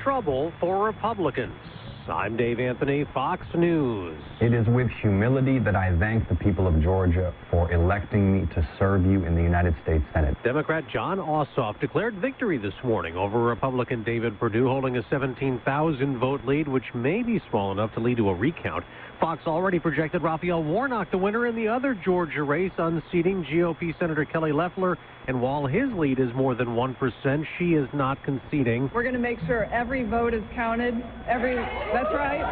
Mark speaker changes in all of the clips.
Speaker 1: trouble for Republicans. I'm Dave Anthony, Fox News.
Speaker 2: It is with humility that I thank the people of Georgia for electing me to serve you in the United States Senate.
Speaker 1: Democrat Jon Ossoff declared victory this morning over Republican David Perdue, holding a 17,000-vote lead, which may be small enough to lead to a recount. Fox already projected Raphael Warnock the winner in the other Georgia race, unseating GOP Senator Kelly Loeffler. And while his lead is more than 1%, she is not conceding.
Speaker 3: We're going to make sure every vote is counted. That's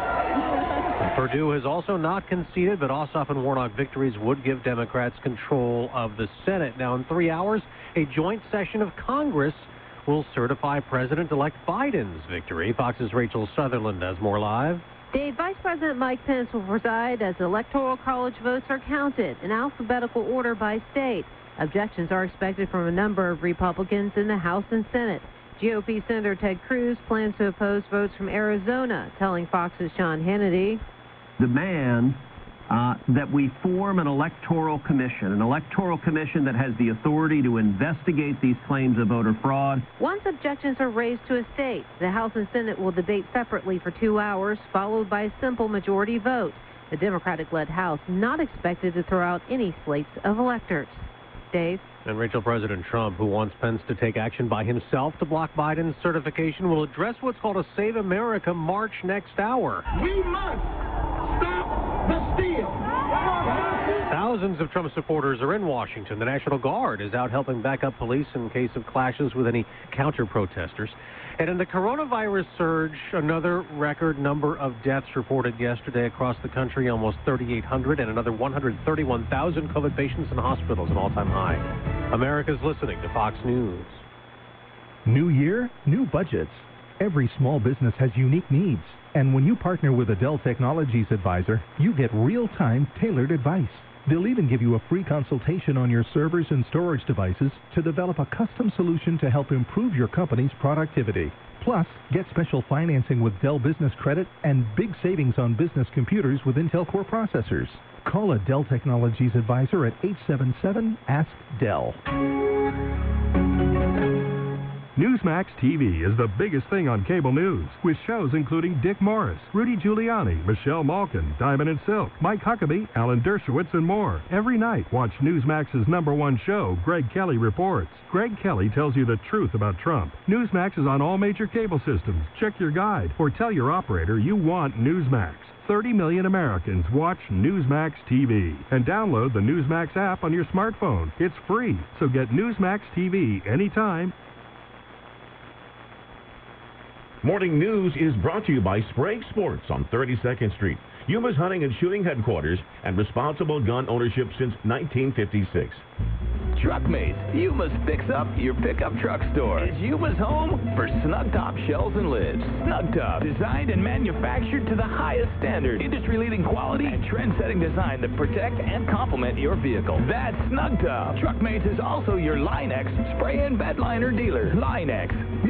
Speaker 3: right.
Speaker 1: Perdue has also not conceded, but Ossoff and Warnock victories would give Democrats control of the Senate. Now, in 3 hours, a joint session of Congress will certify President-elect Biden's victory. Fox's Rachel Sutherland has more live.
Speaker 4: Dave, Vice President Mike Pence will preside as Electoral College votes are counted in alphabetical order by state. Objections are expected from a number of Republicans in the House and Senate. GOP Senator Ted Cruz plans to oppose votes from Arizona, telling Fox's Sean Hannity.
Speaker 5: Demand that we form an electoral commission that has the authority to investigate these claims of voter fraud.
Speaker 4: Once objections are raised to a state, the House and Senate will debate separately for 2 hours, followed by a simple majority vote. The Democratic-led House not expected to throw out any slates of electors. Dave?
Speaker 1: And Rachel, President Trump, who wants Pence to take action by himself to block Biden's certification, will address what's called a Save America March next hour.
Speaker 6: We must stop the steal.
Speaker 1: Thousands of Trump supporters are in Washington. The National Guard is out helping back up police in case of clashes with any counter-protesters. And in the coronavirus surge, another record number of deaths reported yesterday across the country, almost 3,800, and another 131,000 COVID patients in hospitals, an all-time high. America's listening to Fox News.
Speaker 7: New year, new budgets. Every small business has unique needs. And when you partner with a Dell Technologies advisor, you get real-time, tailored advice. They'll even give you a free consultation on your servers and storage devices to develop a custom solution to help improve your company's productivity. Plus, get special financing with Dell Business Credit and big savings on business computers with Intel Core processors. Call a Dell Technologies advisor at 877-ASK-DELL.
Speaker 8: Newsmax TV is the biggest thing on cable news, with shows including Dick Morris, Rudy Giuliani, Michelle Malkin, Diamond and Silk, Mike Huckabee, Alan Dershowitz, and more. Every night, watch Newsmax's #1 show, Greg Kelly Reports. Greg Kelly tells you the truth about Trump. Newsmax is on all major cable systems. Check your guide or tell your operator you want Newsmax. 30 million Americans watch Newsmax TV. And download the Newsmax app on your smartphone. It's free, so get Newsmax TV anytime.
Speaker 9: Morning News is brought to you by Sprague Sports on 32nd Street, Yuma's Hunting and Shooting Headquarters, and responsible gun ownership since 1956.
Speaker 10: Truckmates, Yuma's Fix Up Your Pickup Truck Store is Yuma's home for snug top shells and lids. Snug Top, designed and manufactured to the highest standard, industry-leading quality and trend-setting design that protect and complement your vehicle. That's Snug Top. Truckmates is also your Line-X spray-in bed liner dealer. Line-X,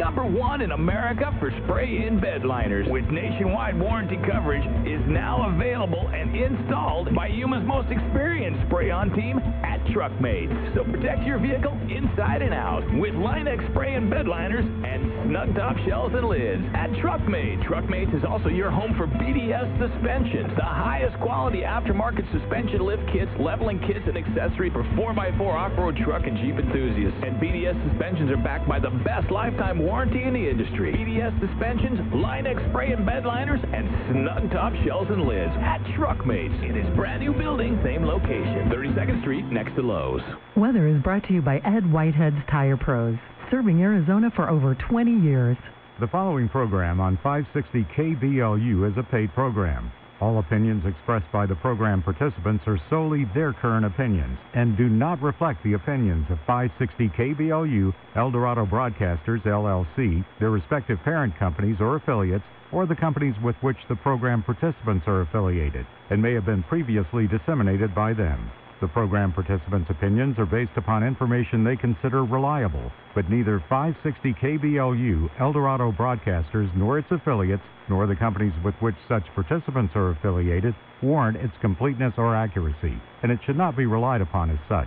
Speaker 10: #1 in America for spray-in bed liners, with nationwide warranty coverage, is now available and installed by Yuma's most experienced spray-on team at Truckmates. So protect your vehicle inside and out with Line-X spray and bed liners and snug top shells and lids at Truckmates. Truckmates is also your home for BDS suspensions, the highest quality aftermarket suspension lift kits, leveling kits, and accessories for 4x4 off-road truck and Jeep enthusiasts. And BDS suspensions are backed by the best lifetime warranty in the industry. BDS suspensions, Line-X spray and bed liners, and snug top shells and lids at Truckmates in his brand new building, same location, 32nd Street next to Lowe's.
Speaker 11: Weather is brought to you by Ed Whitehead's Tire Pros, serving Arizona for over 20 years.
Speaker 12: The following program on 560 KBLU is a paid program. All opinions expressed by the program participants are solely their current opinions and do not reflect the opinions of 560 KBLU, Eldorado Broadcasters, LLC, their respective parent companies or affiliates, or the companies with which the program participants are affiliated, and may have been previously disseminated by them. The program participants' opinions are based upon information they consider reliable, but neither 560 KBLU, Eldorado Broadcasters, nor its affiliates, nor the companies with which such participants are affiliated, warrant its completeness or accuracy, and it should not be relied upon as such.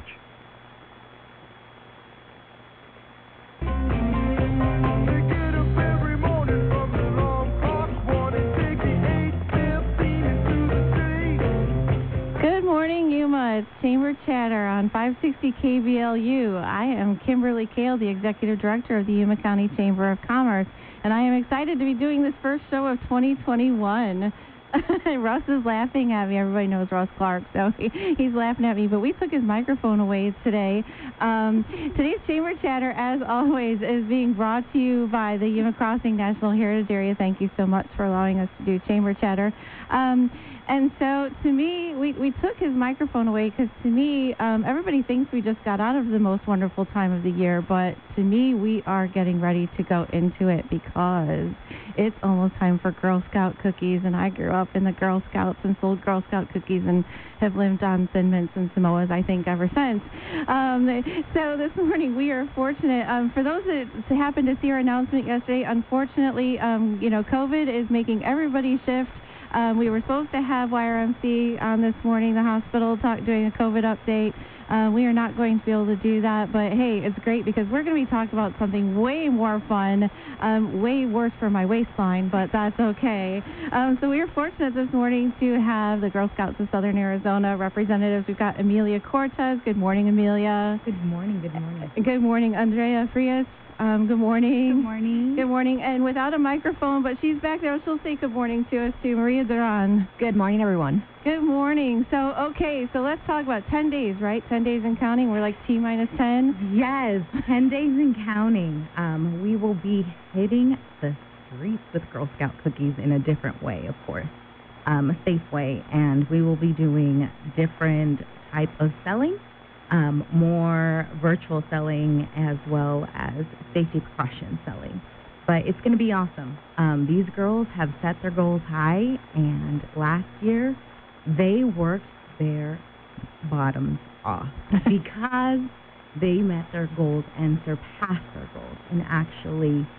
Speaker 6: Get up every morning from the
Speaker 13: Chamber Chatter on 560 KBLU. I am Kimberly Kale, the Executive Director of the Yuma County Chamber of Commerce, and I am excited to be doing this first show of 2021. Russ is laughing at me. Everybody knows Russ Clark, so he's laughing at me. But we took his microphone away today. Today's Chamber Chatter, as always, is being brought to you by the Yuma Crossing National Heritage Area. Thank you so much for allowing us to do Chamber Chatter. And so, to me, we took his microphone away because, to me, everybody thinks we just got out of the most wonderful time of the year. But, to me, we are getting ready to go into it because it's almost time for Girl Scout cookies. And I grew up in the Girl Scouts and sold Girl Scout cookies and have lived on Thin Mints and Samoas, I think, ever since. So, this morning, we are fortunate. For those that happened to see our announcement yesterday, unfortunately, COVID is making everybody shift. We were supposed to have YRMC on this morning, the hospital, doing a COVID update. We are not going to be able to do that, but hey, it's great because we're going to be talking about something way more fun, way worse for my waistline, but that's okay. So we are fortunate this morning to have the Girl Scouts of Southern Arizona representatives. We've got Amelia Cortez. Good morning, Amelia.
Speaker 14: Good morning. Good morning.
Speaker 13: Good morning, Andrea Frias. Good morning.
Speaker 14: Good morning.
Speaker 13: Good morning. And without a microphone, but she's back there, she'll say good morning to us too. Maria Duran.
Speaker 14: Good morning, everyone.
Speaker 13: Good morning. So let's talk about 10 days, right? 10 days and counting. We're like T-minus 10.
Speaker 14: Yes, 10 days and counting. We will be hitting the streets with Girl Scout cookies in a different way, of course, a safe way. And we will be doing different type of selling. More virtual selling as well as safety precaution selling. But it's going to be awesome. These girls have set their goals high, and last year they worked their bottoms off because they met their goals and surpassed their goals and actually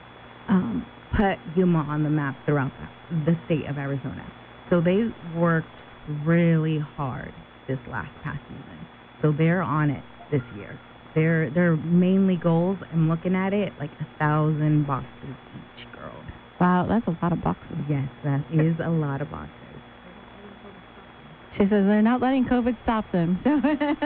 Speaker 14: put Yuma on the map throughout the state of Arizona. So they worked really hard this past season. So they're on it this year. Their mainly goals, I'm looking at it, like 1,000 boxes each girl.
Speaker 13: Wow, that's a lot of boxes.
Speaker 14: Yes, that is a lot of boxes.
Speaker 13: She says they're not letting COVID stop them. So,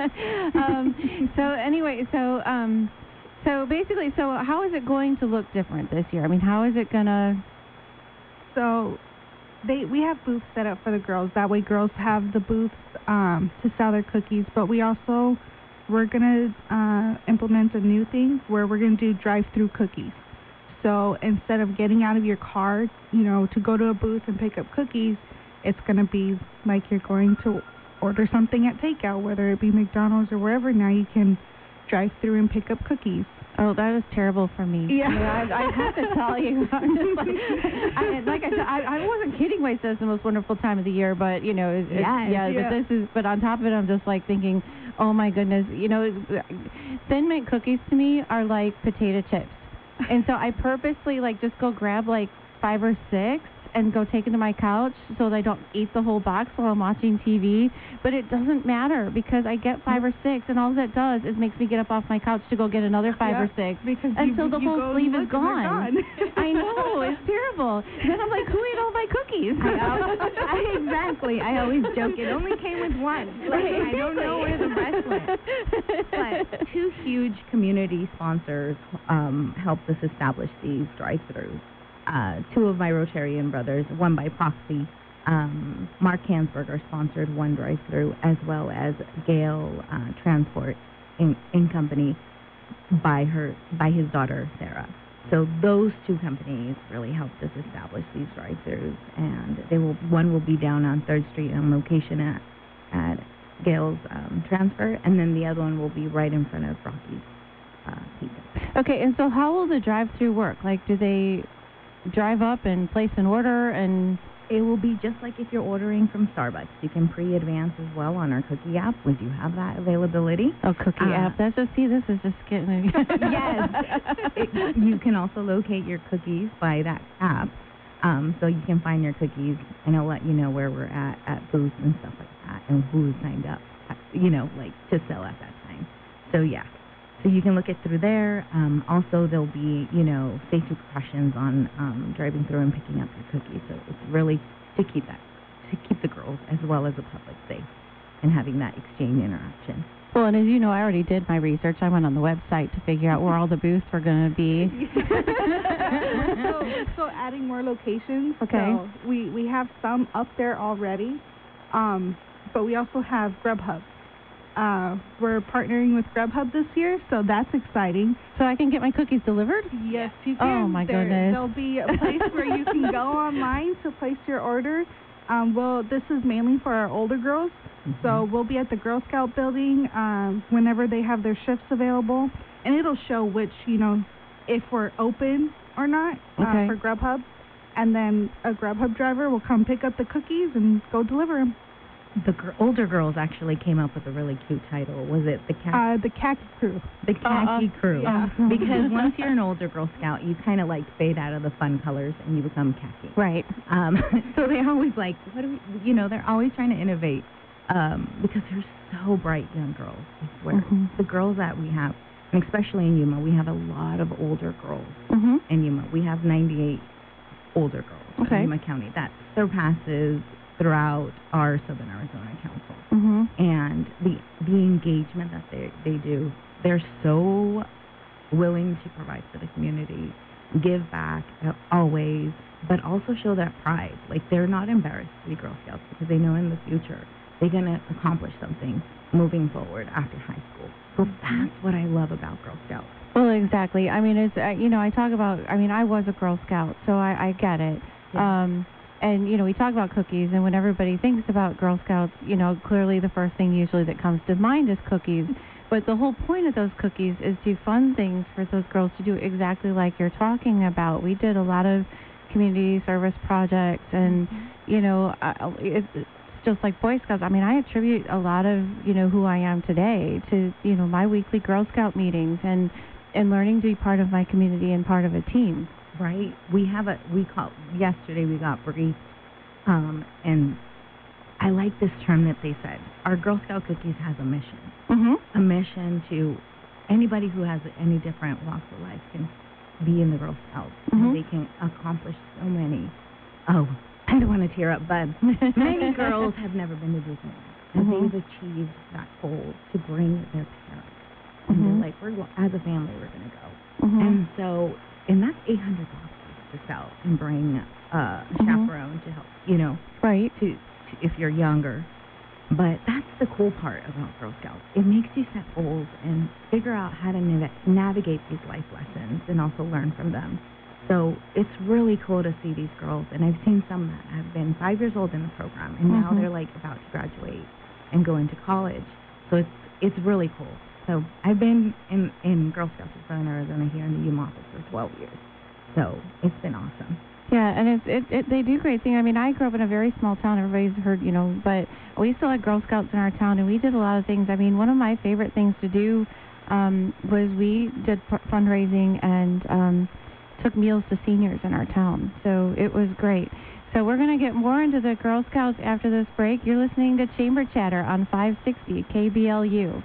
Speaker 13: so basically, how is it going to look different this year? I mean, how is it gonna?
Speaker 15: So, we have booths set up for the girls. That way, girls have the booths to sell their cookies. But we're gonna implement a new thing where we're gonna do drive-through cookies. So instead of getting out of your car, to go to a booth and pick up cookies, it's gonna be like you're going to order something at takeout, whether it be McDonald's or wherever. Now you can drive through and pick up cookies.
Speaker 13: Oh, that was terrible for me.
Speaker 15: Yeah.
Speaker 13: I have to tell you. I'm just I wasn't kidding when I said it's the most wonderful time of the year, but, but on top of it, I'm just like thinking, oh my goodness, Thin Mint cookies to me are like potato chips. And so I purposely just go grab 5 or 6 and go take it to my couch so that I don't eat the whole box while I'm watching TV. But it doesn't matter because I get 5 or 6, and all that does is makes me get up off my couch to go get another 5 or 6
Speaker 15: because
Speaker 13: until the whole sleeve is gone. I know, it's terrible. Then I'm like, who ate all my cookies?
Speaker 14: Exactly. I always joke it only came with one. I don't know where the rest went. But 2 huge community sponsors helped us establish these drive-thrus. 2 of my Rotarian brothers, one by proxy. Mark Hansberger sponsored one drive-through, as well as Gale Transport in company by his daughter Sarah. So those 2 companies really helped us establish these drive-thrus, and one will be down on 3rd Street on location at Gale's Transfer, and then the other one will be right in front of Rocky's Pizza.
Speaker 13: Okay, and so how will the drive-through work? Do they drive up and place an order? And
Speaker 14: it will be just like if you're ordering from Starbucks. You can pre-advance as well on our cookie app. We do have that availability.
Speaker 13: Oh, cookie app. This is just getting...
Speaker 14: Yes. You can also locate your cookies by that app. So you can find your cookies, and it'll let you know where we're at booths and stuff like that, and who's signed up, to sell at that time. So, yeah. So you can look it through there. Also, there'll be, safety precautions on driving through and picking up your cookies. So it's really to keep the girls as well as the public safe. and having that exchange interaction.
Speaker 13: Well, and as you know, I already did my research. I went on the website to figure out where all the booths were going to be.
Speaker 15: We're still adding more locations.
Speaker 13: Okay.
Speaker 15: So we have some up there already, but we also have Grubhub. We're partnering with Grubhub this year, so that's exciting.
Speaker 13: So I can get my cookies delivered?
Speaker 15: Yes, you can.
Speaker 13: Oh, my goodness.
Speaker 15: There'll be a place where you can go online to place your order. This is mainly for our older girls. So we'll be at the Girl Scout building whenever they have their shifts available, and it'll show which, if we're open or not for Grubhub, and then a Grubhub driver will come pick up the cookies and go deliver them.
Speaker 14: The older girls actually came up with a really cute title. Was it the
Speaker 15: Khaki Crew?
Speaker 14: The Khaki Crew.
Speaker 15: Yeah.
Speaker 14: Because once you're an older Girl Scout, you kind of fade out of the fun colors and you become khaki.
Speaker 13: Right.
Speaker 14: So they're always they're always trying to innovate. Because they're so bright young girls. I swear. The girls that we have, and especially in Yuma, we have a lot of older girls in Yuma. We have 98 older girls in Yuma County. That surpasses throughout our Southern Arizona Council. And the engagement that they do, they're so willing to provide for the community, give back always, but also show that pride. They're not embarrassed to be Girl Scouts because they know in the future they're going to accomplish something moving forward after high school. So that's what I love about Girl Scouts.
Speaker 13: Well, exactly. I mean, it's, I talk about, I was a Girl Scout, so I get it. Yeah. And, we talk about cookies, and when everybody thinks about Girl Scouts, clearly the first thing usually that comes to mind is cookies. But the whole point of those cookies is to fund things for those girls to do exactly like you're talking about. We did a lot of community service projects, and, it's just like Boy Scouts. I mean, I attribute a lot of, who I am today to, my weekly Girl Scout meetings and learning to be part of my community and part of a team.
Speaker 14: Right. Yesterday we got briefed, and I like this term that they said. Our Girl Scout Cookies has a mission. A mission to anybody who has any different walks of life can be in the Girl Scouts. And they can accomplish so many. Oh, I don't want to tear up, but many girls have never been to Disneyland, and they've achieved that goal to bring their parents. And they're like, as a family, we're going to go. And so, and that's $800 to sell and bring a chaperone to help,
Speaker 13: right?
Speaker 14: To if you're younger. But that's the cool part about Girl Scouts. It makes you set goals and figure out how to navigate these life lessons and also learn from them. So it's really cool to see these girls, and I've seen some that have been 5 years old in the program, and now they're about to graduate and go into college. So it's really cool. So I've been in Girl Scouts of Southern Arizona here in the Yuma office for 12 years. So it's been awesome.
Speaker 13: Yeah, and they do great things. I mean, I grew up in a very small town. Everybody's heard, but we still had Girl Scouts in our town, and we did a lot of things. I mean, one of my favorite things to do was we did fundraising and took meals to seniors in our town. So it was great. So we're going to get more into the Girl Scouts after this break. You're listening to Chamber Chatter on 560 KBLU.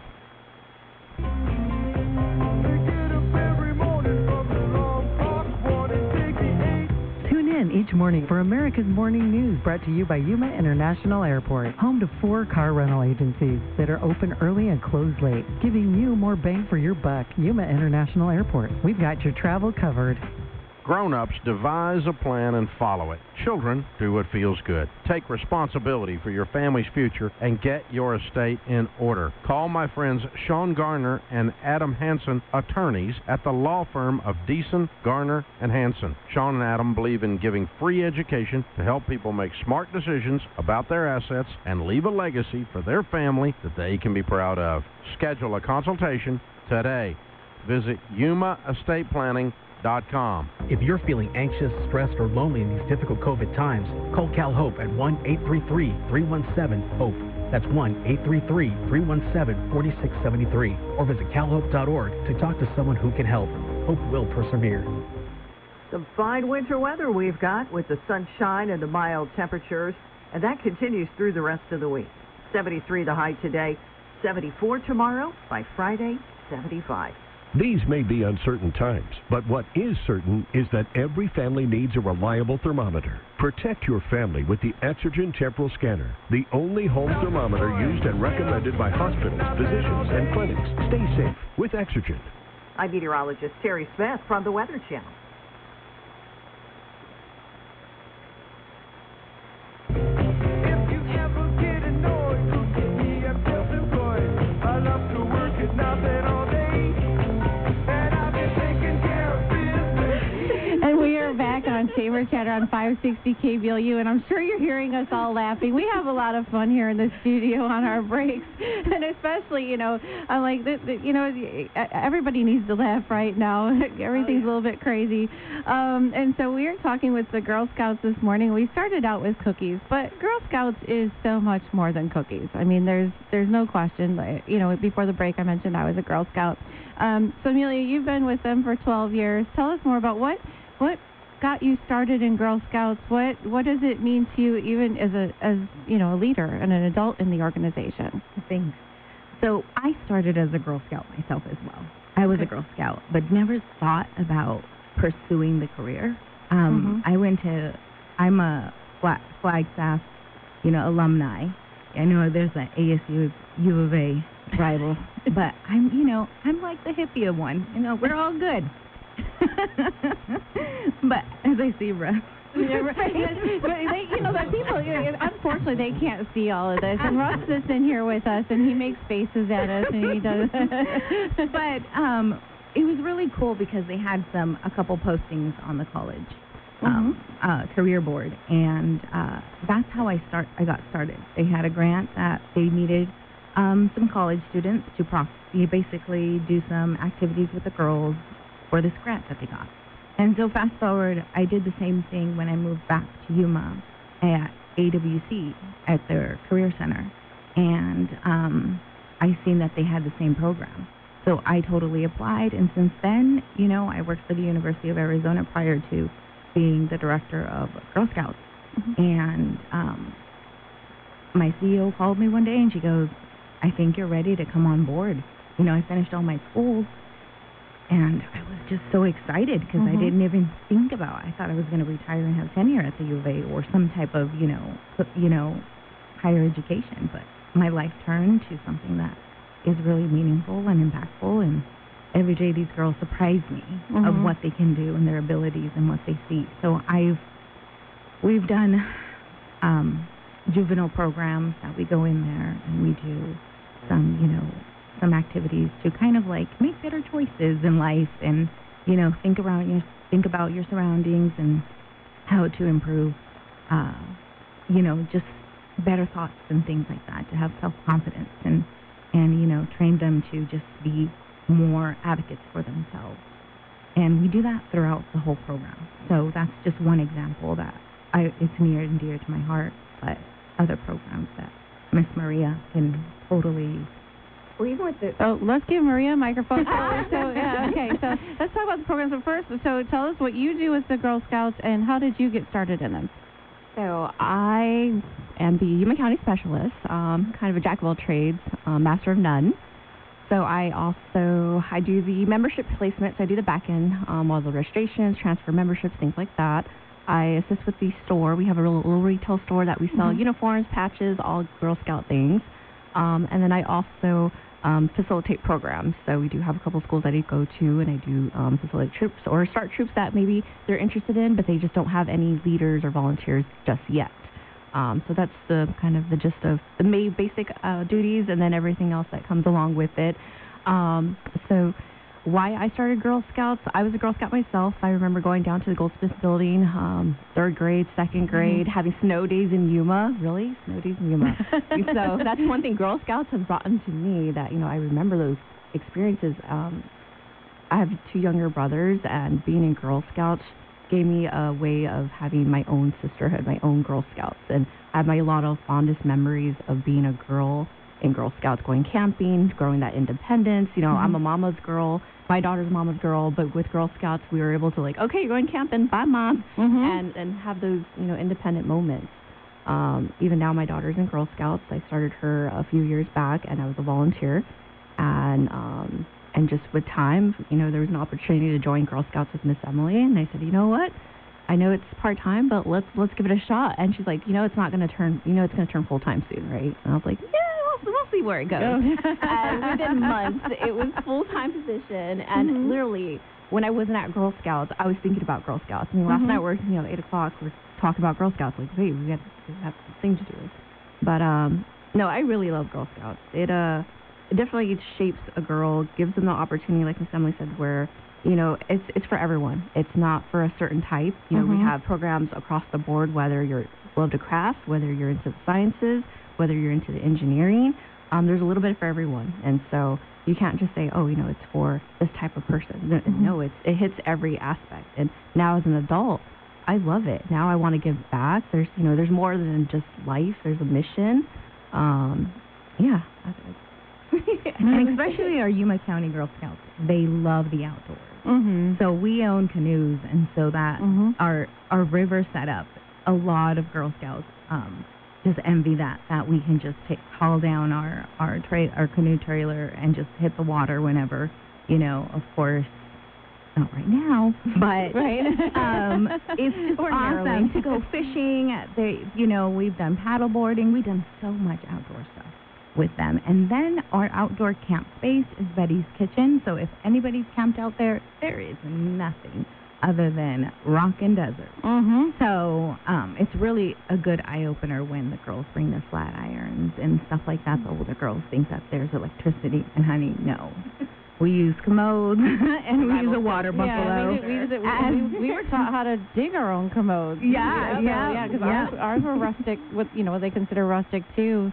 Speaker 11: Tune in each morning for America's Morning News, brought to you by Yuma International Airport, home to 4 car rental agencies that are open early and close late, giving you more bang for your buck. Yuma International Airport. We've got your travel covered.
Speaker 16: Grown-ups devise a plan and follow it. Children do what feels good. Take responsibility for your family's future and get your estate in order. Call my friends Sean Garner and Adam Hansen, attorneys at the law firm of Deason, Garner, and Hansen. Sean and Adam believe in giving free education to help people make smart decisions about their assets and leave a legacy for their family that they can be proud of. Schedule a consultation today. Visit YumaEstatePlanning.com.
Speaker 17: If you're feeling anxious, stressed, or lonely in these difficult COVID times, call Cal Hope at 1-833-317-HOPE. That's 1-833-317-4673. Or visit calhope.org to talk to someone who can help. Hope will persevere.
Speaker 18: Some fine winter weather we've got with the sunshine and the mild temperatures, and that continues through the rest of the week. 73 the high today, 74 tomorrow, by Friday, 75.
Speaker 19: These may be uncertain times, but what is certain is that every family needs a reliable thermometer. Protect your family with the Exergen Temporal Scanner, the only home thermometer used and recommended by hospitals, physicians, and clinics. Stay safe with Exergen.
Speaker 18: I'm meteorologist Terry Smith from the Weather Channel.
Speaker 13: On Chamber Chatter on 560 KBLU, and I'm sure you're hearing us all laughing. We have a lot of fun here in the studio on our breaks, and especially, I'm like, everybody needs to laugh right now. Everything's a little bit crazy. And so we are talking with the Girl Scouts this morning. We started out with cookies, but Girl Scouts is so much more than cookies. I mean, there's no question. Before the break, I mentioned I was a Girl Scout. So Amelia, you've been with them for 12 years. Tell us more about what got you started in Girl Scouts. What does it mean to you, even as a leader and an adult in the organization?
Speaker 14: Thanks. So I started as a Girl Scout myself as well. I was a Girl Scout, but never thought about pursuing the career. I'm a Flagstaff, alumni. I know there's an ASU U of A rival, but I'm like the hippie one. We're all good. But as I see Russ.
Speaker 13: Yeah, right. But that people, unfortunately, they can't see all of this. And Russ is in here with us, and he makes faces at us, and he does.
Speaker 14: But it was really cool because they had a couple postings on the college career board, and that's how I got started. They had a grant that they needed some college students to basically do some activities with the girls for this grant that they got. And so fast forward, I did the same thing when I moved back to Yuma at AWC at their career center. And I seen that they had the same program. So I totally applied. And since then, I worked for the University of Arizona prior to being the director of Girl Scouts. And my CEO called me one day and she goes, I think you're ready to come on board. I finished all my schools. And I was just so excited because I didn't even think about it. I thought I was going to retire and have tenure at the U of A or some type of, higher education. But my life turned to something that is really meaningful and impactful. And every day these girls surprise me of what they can do and their abilities and what they see. So we've done juvenile programs that we go in there and we do some activities to kind of like make better choices in life and, think about your surroundings and how to improve, just better thoughts and things like that, to have self-confidence and train them to just be more advocates for themselves. And we do that throughout the whole program. So that's just one example that it's near and dear to my heart, but other programs that Miss Maria can totally...
Speaker 13: Well, even with let's give Maria a microphone. So let's talk about the programs. But first, so tell us what you do with the Girl Scouts and how did you get started in them?
Speaker 20: So I am the Yuma County Specialist, kind of a jack of all trades, master of none. So I do the membership placements. I do the back end, all the registrations, transfer memberships, things like that. I assist with the store. We have a little retail store that we sell uniforms, patches, all Girl Scout things. And then I also facilitate programs. So we do have a couple schools that I go to, and I do facilitate troops or start troops that maybe they're interested in, but they just don't have any leaders or volunteers just yet. So that's the kind of the gist of the main basic duties, and then everything else that comes along with it. So why I started Girl Scouts, I was a Girl Scout myself. I remember going down to the Goldsmith building, third grade, second grade, having snow days in Yuma. Really? Snow days in Yuma. So that's one thing Girl Scouts has brought into me that, I remember those experiences. I have two younger brothers, and being in Girl Scouts gave me a way of having my own sisterhood, my own Girl Scouts. And I have a lot of fondest memories of being a girl in Girl Scouts, going camping, growing that independence. I'm a mama's girl. My daughter's a mama's girl, but with Girl Scouts, we were able to okay, you're going camping, bye, Mom, and have those, independent moments. Even now, my daughter's in Girl Scouts. I started her a few years back, and I was a volunteer, and And just with time, there was an opportunity to join Girl Scouts with Miss Emily, and I said, you know what? I know it's part-time, but let's give it a shot. And she's like, it's not going to turn, it's going to turn full-time soon, right? And I was like, yeah, we'll see where it goes. And within months, it was full-time position. And literally, when I wasn't at Girl Scouts, I was thinking about Girl Scouts. I mean, last night we're, 8 o'clock, we're talking about Girl Scouts. Like, hey, we have things to do. But, no, I really love Girl Scouts. It definitely shapes a girl, gives them the opportunity, like Miss Emily said, where it's for everyone. It's not for a certain type. We have programs across the board, whether you're love to craft, whether you're into the sciences, whether you're into the engineering. There's a little bit for everyone. And so you can't just say, it's for this type of person. No, it hits every aspect. And now as an adult, I love it. Now I want to give back. There's, there's more than just life. There's a mission. Yeah.
Speaker 14: And especially our Yuma County Girl Scouts, they love the outdoors. So we own canoes, and so that our river setup, a lot of Girl Scouts just envy that we can just haul down our canoe trailer and just hit the water whenever, of course. Not right now, but it's just awesome to go fishing. We've done paddle boarding. We've done so much outdoor stuff with them. And then our outdoor camp space is Betty's Kitchen. So if anybody's camped out there, there is nothing other than rock and desert. So it's really a good eye-opener when the girls bring their flat irons and stuff like that. The older girls think that there's electricity. And honey, no. We use commodes, and we use a water buffalo.
Speaker 13: We were taught how to dig our own commodes. Because ours were rustic, what they consider rustic too.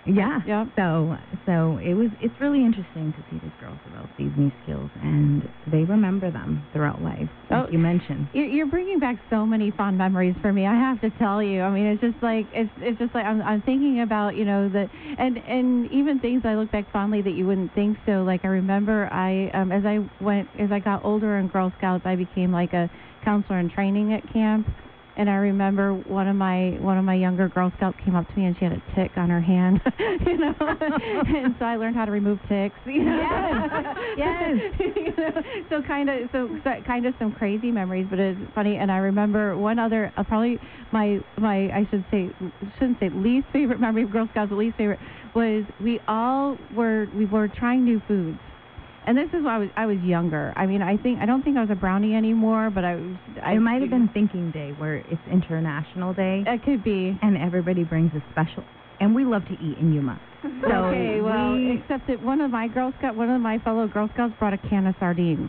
Speaker 13: So it's really interesting to see these girls develop these new skills, and they remember them throughout life, like you mentioned. You're bringing back so many fond memories for me, I have to tell you. I mean, it's just like I'm thinking about and even things I look back fondly that you wouldn't think so. Like I remember as I got older in Girl Scouts, I became like a counselor in training at camp. And I remember one of my younger Girl Scouts came up to me and she had a tick on her hand, and so I learned how to remove ticks. Yes. So kind of some crazy memories, but it's funny. And I remember one other, probably my shouldn't say least favorite memory of Girl Scouts. The least favorite was we were trying new foods. And this is why I was younger. I mean, I don't think I was a brownie anymore, but
Speaker 14: it might have been Thinking Day, where it's International Day.
Speaker 13: It could be.
Speaker 14: And everybody brings a special. And we love to eat in Yuma. So
Speaker 13: except that one of my fellow Girl Scouts brought a can of sardines.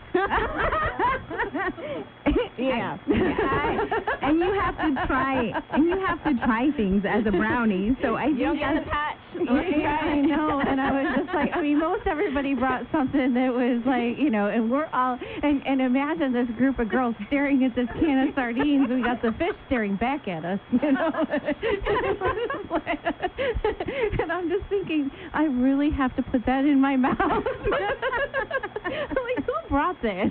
Speaker 14: Yeah. And you have to try things as a brownie. So I think
Speaker 20: the patch.
Speaker 13: I know. And I was just like, most everybody brought something that was like, and we're all and imagine this group of girls staring at this can of sardines. We got the fish staring back at us, And I'm just thinking, I really have to put that in my mouth. Like, who brought this?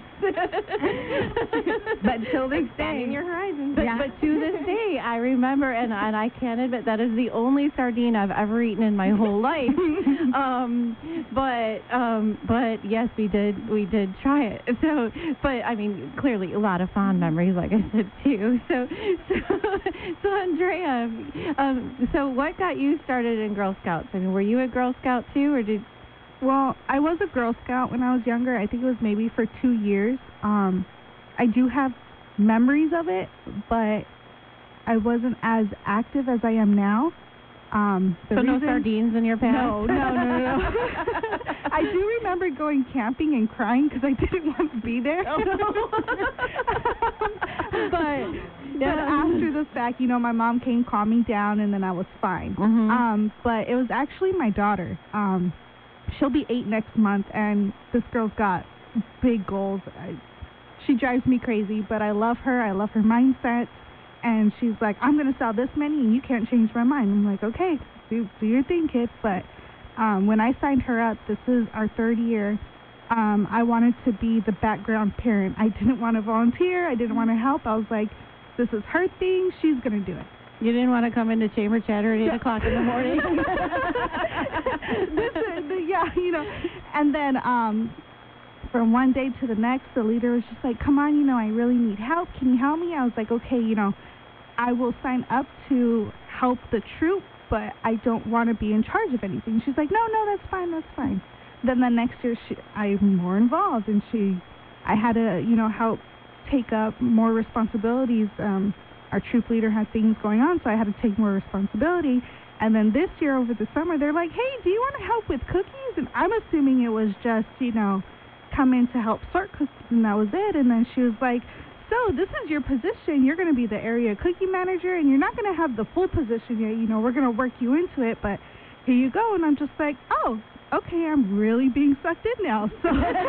Speaker 14: But till this day,
Speaker 13: your horizons. But to this day, I remember, and I can't admit that is the only sardine I've ever eaten in my whole life. But yes, we did try it. So, but clearly a lot of fond memories, like I said too. So Andrea, so what got you started in Girl Scouts? Were you a Girl Scout too, or did?
Speaker 15: Well, I was a Girl Scout when I was younger. I think it was maybe for 2 years. I do have memories of it, but I wasn't as active as I am now.
Speaker 13: No sardines in your pants?
Speaker 15: No. I do remember going camping and crying because I didn't want to be there.
Speaker 13: Oh, no.
Speaker 15: But after the fact, my mom came, calm me down, and then I was fine. But it was actually my daughter. She'll be 8 next month, and this girl's got big goals. She drives me crazy, but I love her. I love her mindset. And she's like, I'm going to sell this many, and you can't change my mind. I'm like, okay, do your thing, kid. But when I signed her up, this is our 3rd year, I wanted to be the background parent. I didn't want to volunteer. I didn't want to help. I was like, this is her thing. She's going to do it.
Speaker 13: You didn't want to come into chamber chatter at 8 o'clock in the morning?
Speaker 15: And then from one day to the next, the leader was just like, come on, you know, I really need help. Can you help me? I was like, okay, you know, I will sign up to help the troop, but I don't want to be in charge of anything. She's like, no, that's fine. Then the next year, I'm more involved, and I had to, you know, help take up more responsibilities. Our troop leader had things going on, so I had to take more responsibility. And then this year over the summer, they're like, hey, do you want to help with cookies? And I'm assuming it was just, you know, come in to help sort cookies, and that was it. And then she was like, so this is your position. You're going to be the area cookie manager, and you're not going to have the full position yet. You know, we're going to work you into it, but here you go. And I'm just like, oh, okay, I'm really being sucked in now. So.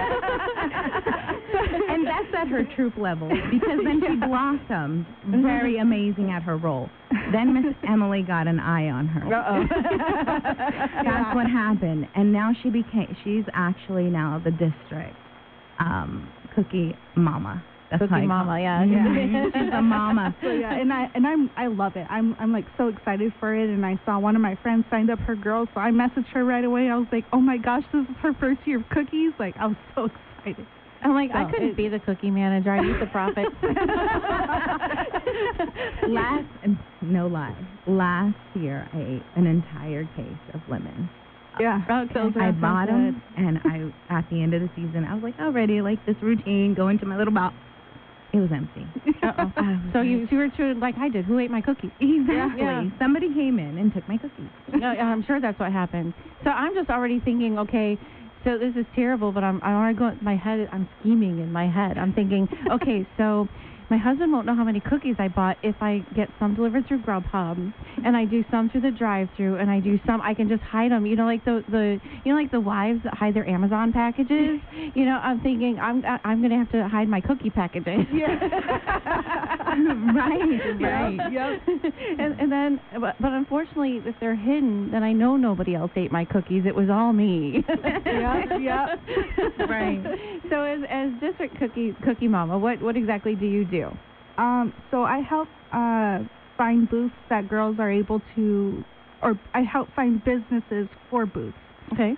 Speaker 14: And that's at her troop level, because then she blossomed very amazing at her role. Then Miss Emily got an eye on her. That's what happened. And now she's actually now the district cookie mama. That's
Speaker 13: Cookie mama, yeah.
Speaker 14: She's a mama.
Speaker 15: So, yeah, and I love it. I'm like so excited for it, and I saw one of my friends signed up her girls, so I messaged her right away. I was like, oh my gosh, this is her first year of cookies. Like, I was so excited.
Speaker 13: I'm like, I couldn't be the cookie manager. I need the profit.
Speaker 14: Last year I ate an entire case of lemons.
Speaker 15: Yeah.
Speaker 13: Okay.
Speaker 14: I bought them, and at the end of the season, I was like, already like this routine, go into my little box. It was empty.
Speaker 13: So you were true like I did. Who ate my cookies?
Speaker 14: Exactly.
Speaker 13: Yeah.
Speaker 14: Somebody came in and took my cookies.
Speaker 13: No, I'm sure that's what happened. So I'm just already thinking, okay, so this is terrible, but I'm already going. My head, I'm scheming in my head. I'm thinking, okay, so my husband won't know how many cookies I bought if I get some delivered through Grubhub, and I do some through the drive-thru, and I do some. I can just hide them. You know, like the wives that hide their Amazon packages. You know, I'm thinking I'm gonna have to hide my cookie packages.
Speaker 14: Yeah. Right.
Speaker 13: Yep. and then, but unfortunately, if they're hidden, then I know nobody else ate my cookies. It was all me.
Speaker 15: Yep.
Speaker 13: Right. So as district cookie mama, what exactly do you do?
Speaker 15: So I help find booths that girls are able to, or I help find businesses for booths.
Speaker 13: Okay.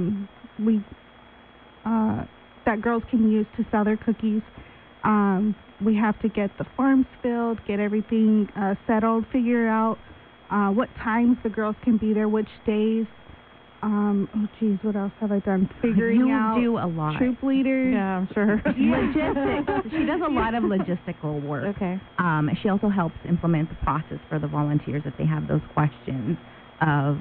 Speaker 15: That girls can use to sell their cookies. We have to get the forms filled, get everything settled, figure out what times the girls can be there, which days. What else have I done? Figuring out
Speaker 14: do a lot.
Speaker 15: Troop leaders.
Speaker 13: Yeah, I'm sure.
Speaker 14: Logistics. She does a lot of logistical work.
Speaker 13: Okay.
Speaker 14: She also helps implement the process for the volunteers if they have those questions of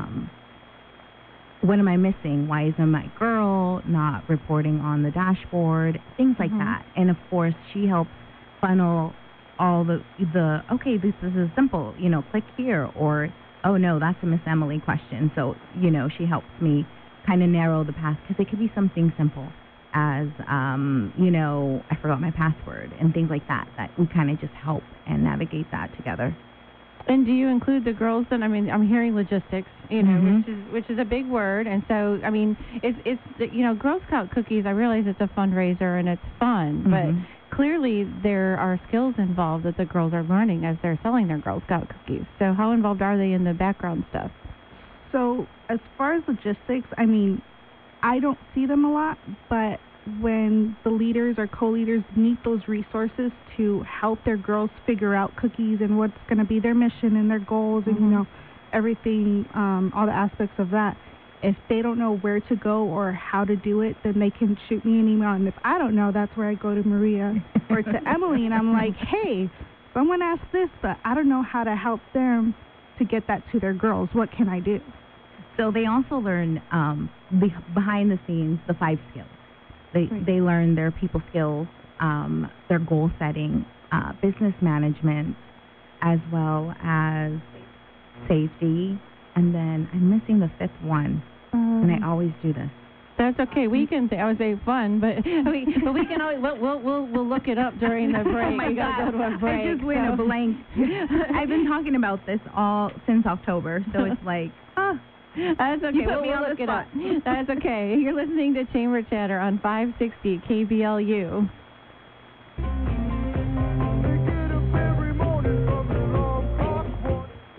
Speaker 14: what am I missing? Why isn't my girl not reporting on the dashboard? Things like that. And of course, she helps funnel all the okay, this is simple. You know, click here, or oh no, that's a Miss Emily question. So, you know, she helps me kind of narrow the path, because it could be something simple as, you know, I forgot my password and things like that we kind of just help and navigate that together.
Speaker 13: And do you include the girls then? I mean, I'm hearing logistics, you know, which is a big word. And so, I mean, it's you know, Girl Scout cookies, I realize it's a fundraiser and it's fun, but clearly there are skills involved that the girls are learning as they're selling their Girl Scout cookies. So how involved are they in the background stuff?
Speaker 15: So as far as logistics, I mean, I don't see them a lot, but when the leaders or co-leaders need those resources to help their girls figure out cookies and what's going to be their mission and their goals and, you know, everything, all the aspects of that, if they don't know where to go or how to do it, then they can shoot me an email. And if I don't know, that's where I go to Maria or to Emily, and I'm like, hey, someone asked this, but I don't know how to help them to get that to their girls. What can I do?
Speaker 14: So they also learn behind the scenes the 5 skills. They learn their people skills, their goal setting, business management, as well as safety. And then I'm missing the 5th one, and I always do this.
Speaker 13: That's okay. We can say, I would say fun, but we can always we'll look it up during the break.
Speaker 14: Oh my God.
Speaker 13: Go to a break.
Speaker 14: I just went a blank. I've been talking about this all since October, so it's like,
Speaker 13: That's okay.
Speaker 14: You put me on
Speaker 13: look
Speaker 14: the
Speaker 13: it
Speaker 14: spot.
Speaker 13: up. That's okay. You're listening to Chamber Chatter on 560 KBLU.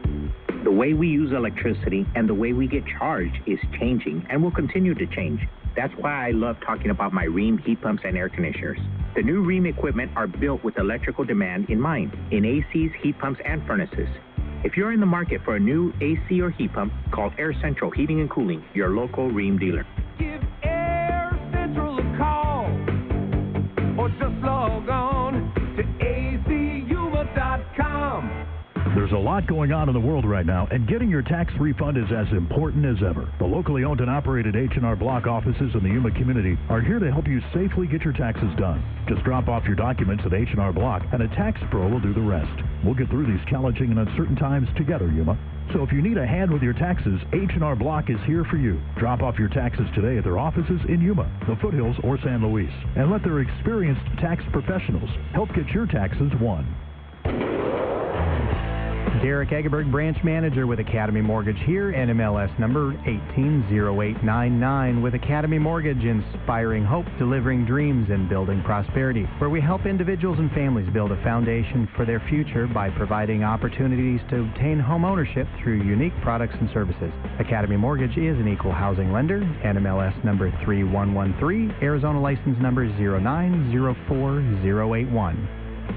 Speaker 21: The way we use electricity and the way we get charged is changing and will continue to change. That's why I love talking about my Rheem heat pumps and air conditioners. The new Rheem equipment are built with electrical demand in mind, in ACs, heat pumps, and furnaces. If you're in the market for a new AC or heat pump, call Air Central Heating and Cooling, your local Rheem dealer.
Speaker 6: Give Air Central a call, or just log on to azyuma.com.
Speaker 22: There's a lot going on in the world right now, and getting your tax refund is as important as ever. The locally owned and operated H&R Block offices in the Yuma community are here to help you safely get your taxes done. Just drop off your documents at H&R Block, and a tax pro will do the rest. We'll get through these challenging and uncertain times together, Yuma. So if you need a hand with your taxes, H&R Block is here for you. Drop off your taxes today at their offices in Yuma, the Foothills, or San Luis, and let their experienced tax professionals help get your taxes won.
Speaker 23: Derek Egerberg, branch manager with Academy Mortgage here, NMLS number 180899 with Academy Mortgage, inspiring hope, delivering dreams, and building prosperity, where we help individuals and families build a foundation for their future by providing opportunities to obtain home ownership through unique products and services. Academy Mortgage is an equal housing lender, NMLS number 3113, Arizona license number 0904081.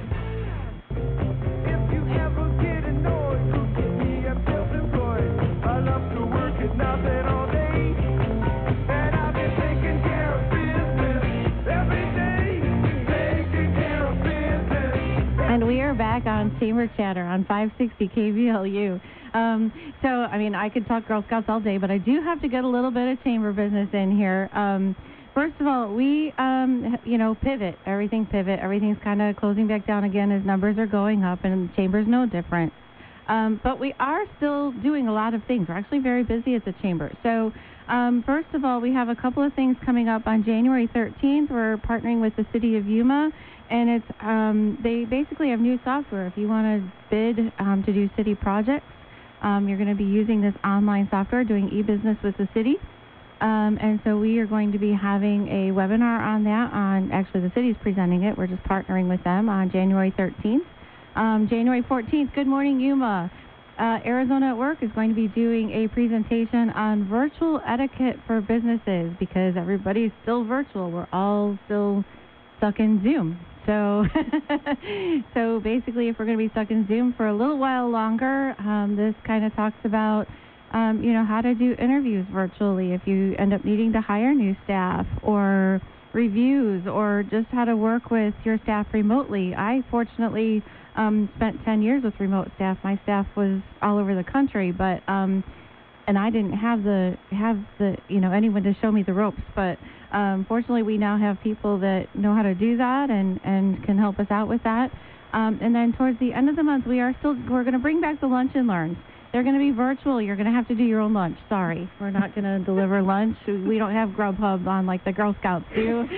Speaker 13: And we are back on Chamber Chatter on 560 KVLU. So, I mean, I could talk Girl Scouts all day, but I do have to get a little bit of chamber business in here. First of all, we, pivot. Everything's kind of closing back down again as numbers are going up, and the chamber's no different. But we are still doing a lot of things. We're actually very busy at the chamber. So, first of all, we have a couple of things coming up on January 13th. We're partnering with the City of Yuma, and it's they basically have new software. If you want to bid to do city projects, you're going to be using this online software, doing e-business with the city. And so we are going to be having a webinar on that. Actually, the city's presenting it. We're just partnering with them on January 13th. January 14th, Good Morning Yuma. Arizona at Work is going to be doing a presentation on virtual etiquette for businesses because everybody's still virtual. We're all still stuck in Zoom. So, so basically, if we're going to be stuck in Zoom for a little while longer, this kind of talks about, how to do interviews virtually if you end up needing to hire new staff, or reviews, or just how to work with your staff remotely. I fortunately spent 10 years with remote staff. My staff was all over the country, but and I didn't have the anyone to show me the ropes. But fortunately, we now have people that know how to do that and can help us out with that. And then towards the end of the month, we're going to bring back the lunch and learns. They're going to be virtual. You're going to have to do your own lunch. Sorry, we're not going to deliver lunch. We don't have Grubhub on like the Girl Scouts do.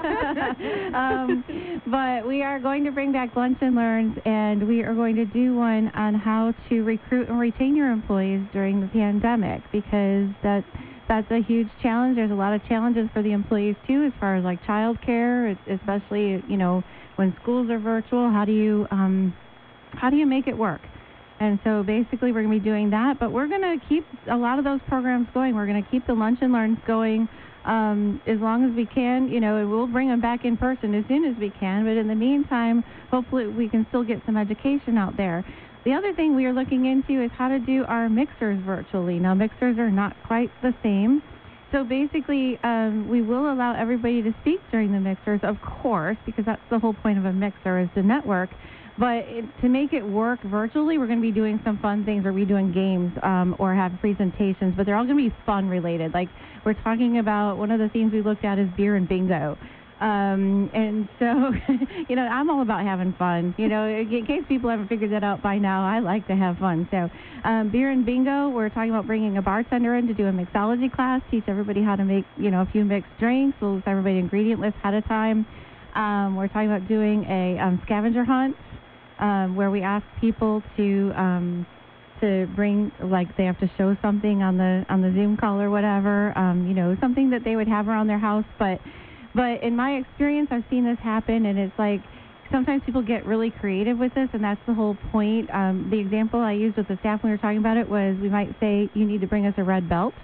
Speaker 13: But we are going to bring back lunch and learns, and we are going to do one on how to recruit and retain your employees during the pandemic, because that's a huge challenge. There's a lot of challenges for the employees too, as far as like child care, especially when schools are virtual. How do you make it work? And so basically we're going to be doing that, but we're going to keep a lot of those programs going. We're going to keep the lunch and learns going as long as we can, and we'll bring them back in person as soon as we can. But in the meantime, hopefully we can still get some education out there. The other thing we are looking into is how to do our mixers virtually. Now, mixers are not quite the same. So basically, we will allow everybody to speak during the mixers, of course, because that's the whole point of a mixer, is to network. But to make it work virtually, we're going to be doing some fun things. We'll be doing games or have presentations, but they're all going to be fun related. Like, we're talking about, one of the themes we looked at is beer and bingo. And so, I'm all about having fun. In case people haven't figured that out by now, I like to have fun. So, beer and bingo, we're talking about bringing a bartender in to do a mixology class, teach everybody how to make, a few mixed drinks. We'll give everybody an ingredient list ahead of time. We're talking about doing a scavenger hunt, where we ask people to bring, like, they have to show something on the Zoom call or whatever, something that they would have around their house. But in my experience, I've seen this happen, and it's like sometimes people get really creative with this, and that's the whole point. The example I used with the staff when we were talking about it was, we might say, you need to bring us a red belt.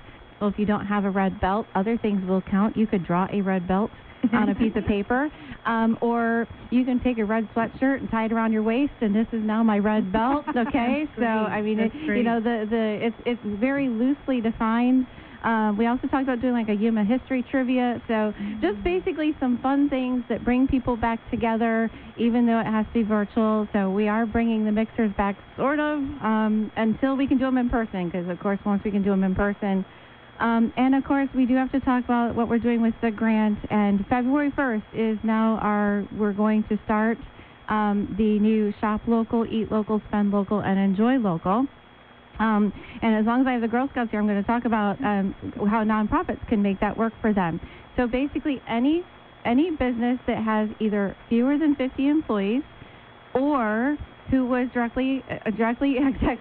Speaker 13: Well, if you don't have a red belt, other things will count. You could draw a red belt on a piece of paper, or you can take a red sweatshirt and tie it around your waist, and this is now my red belt. Okay, so I mean, it's very loosely defined. We also talked about doing like a Yuma history trivia, so just basically some fun things that bring people back together, even though it has to be virtual. So we are bringing the mixers back, sort of, until we can do them in person, because of course once we can do them in person. And of course we do have to talk about what we're doing with the grant, and February 1st is now we're going to start the new Shop Local, Eat Local, Spend Local, and Enjoy Local. And as long as I have the Girl Scouts here, I'm going to talk about how nonprofits can make that work for them. So basically, any business that has either fewer than 50 employees, or who was directly exactly.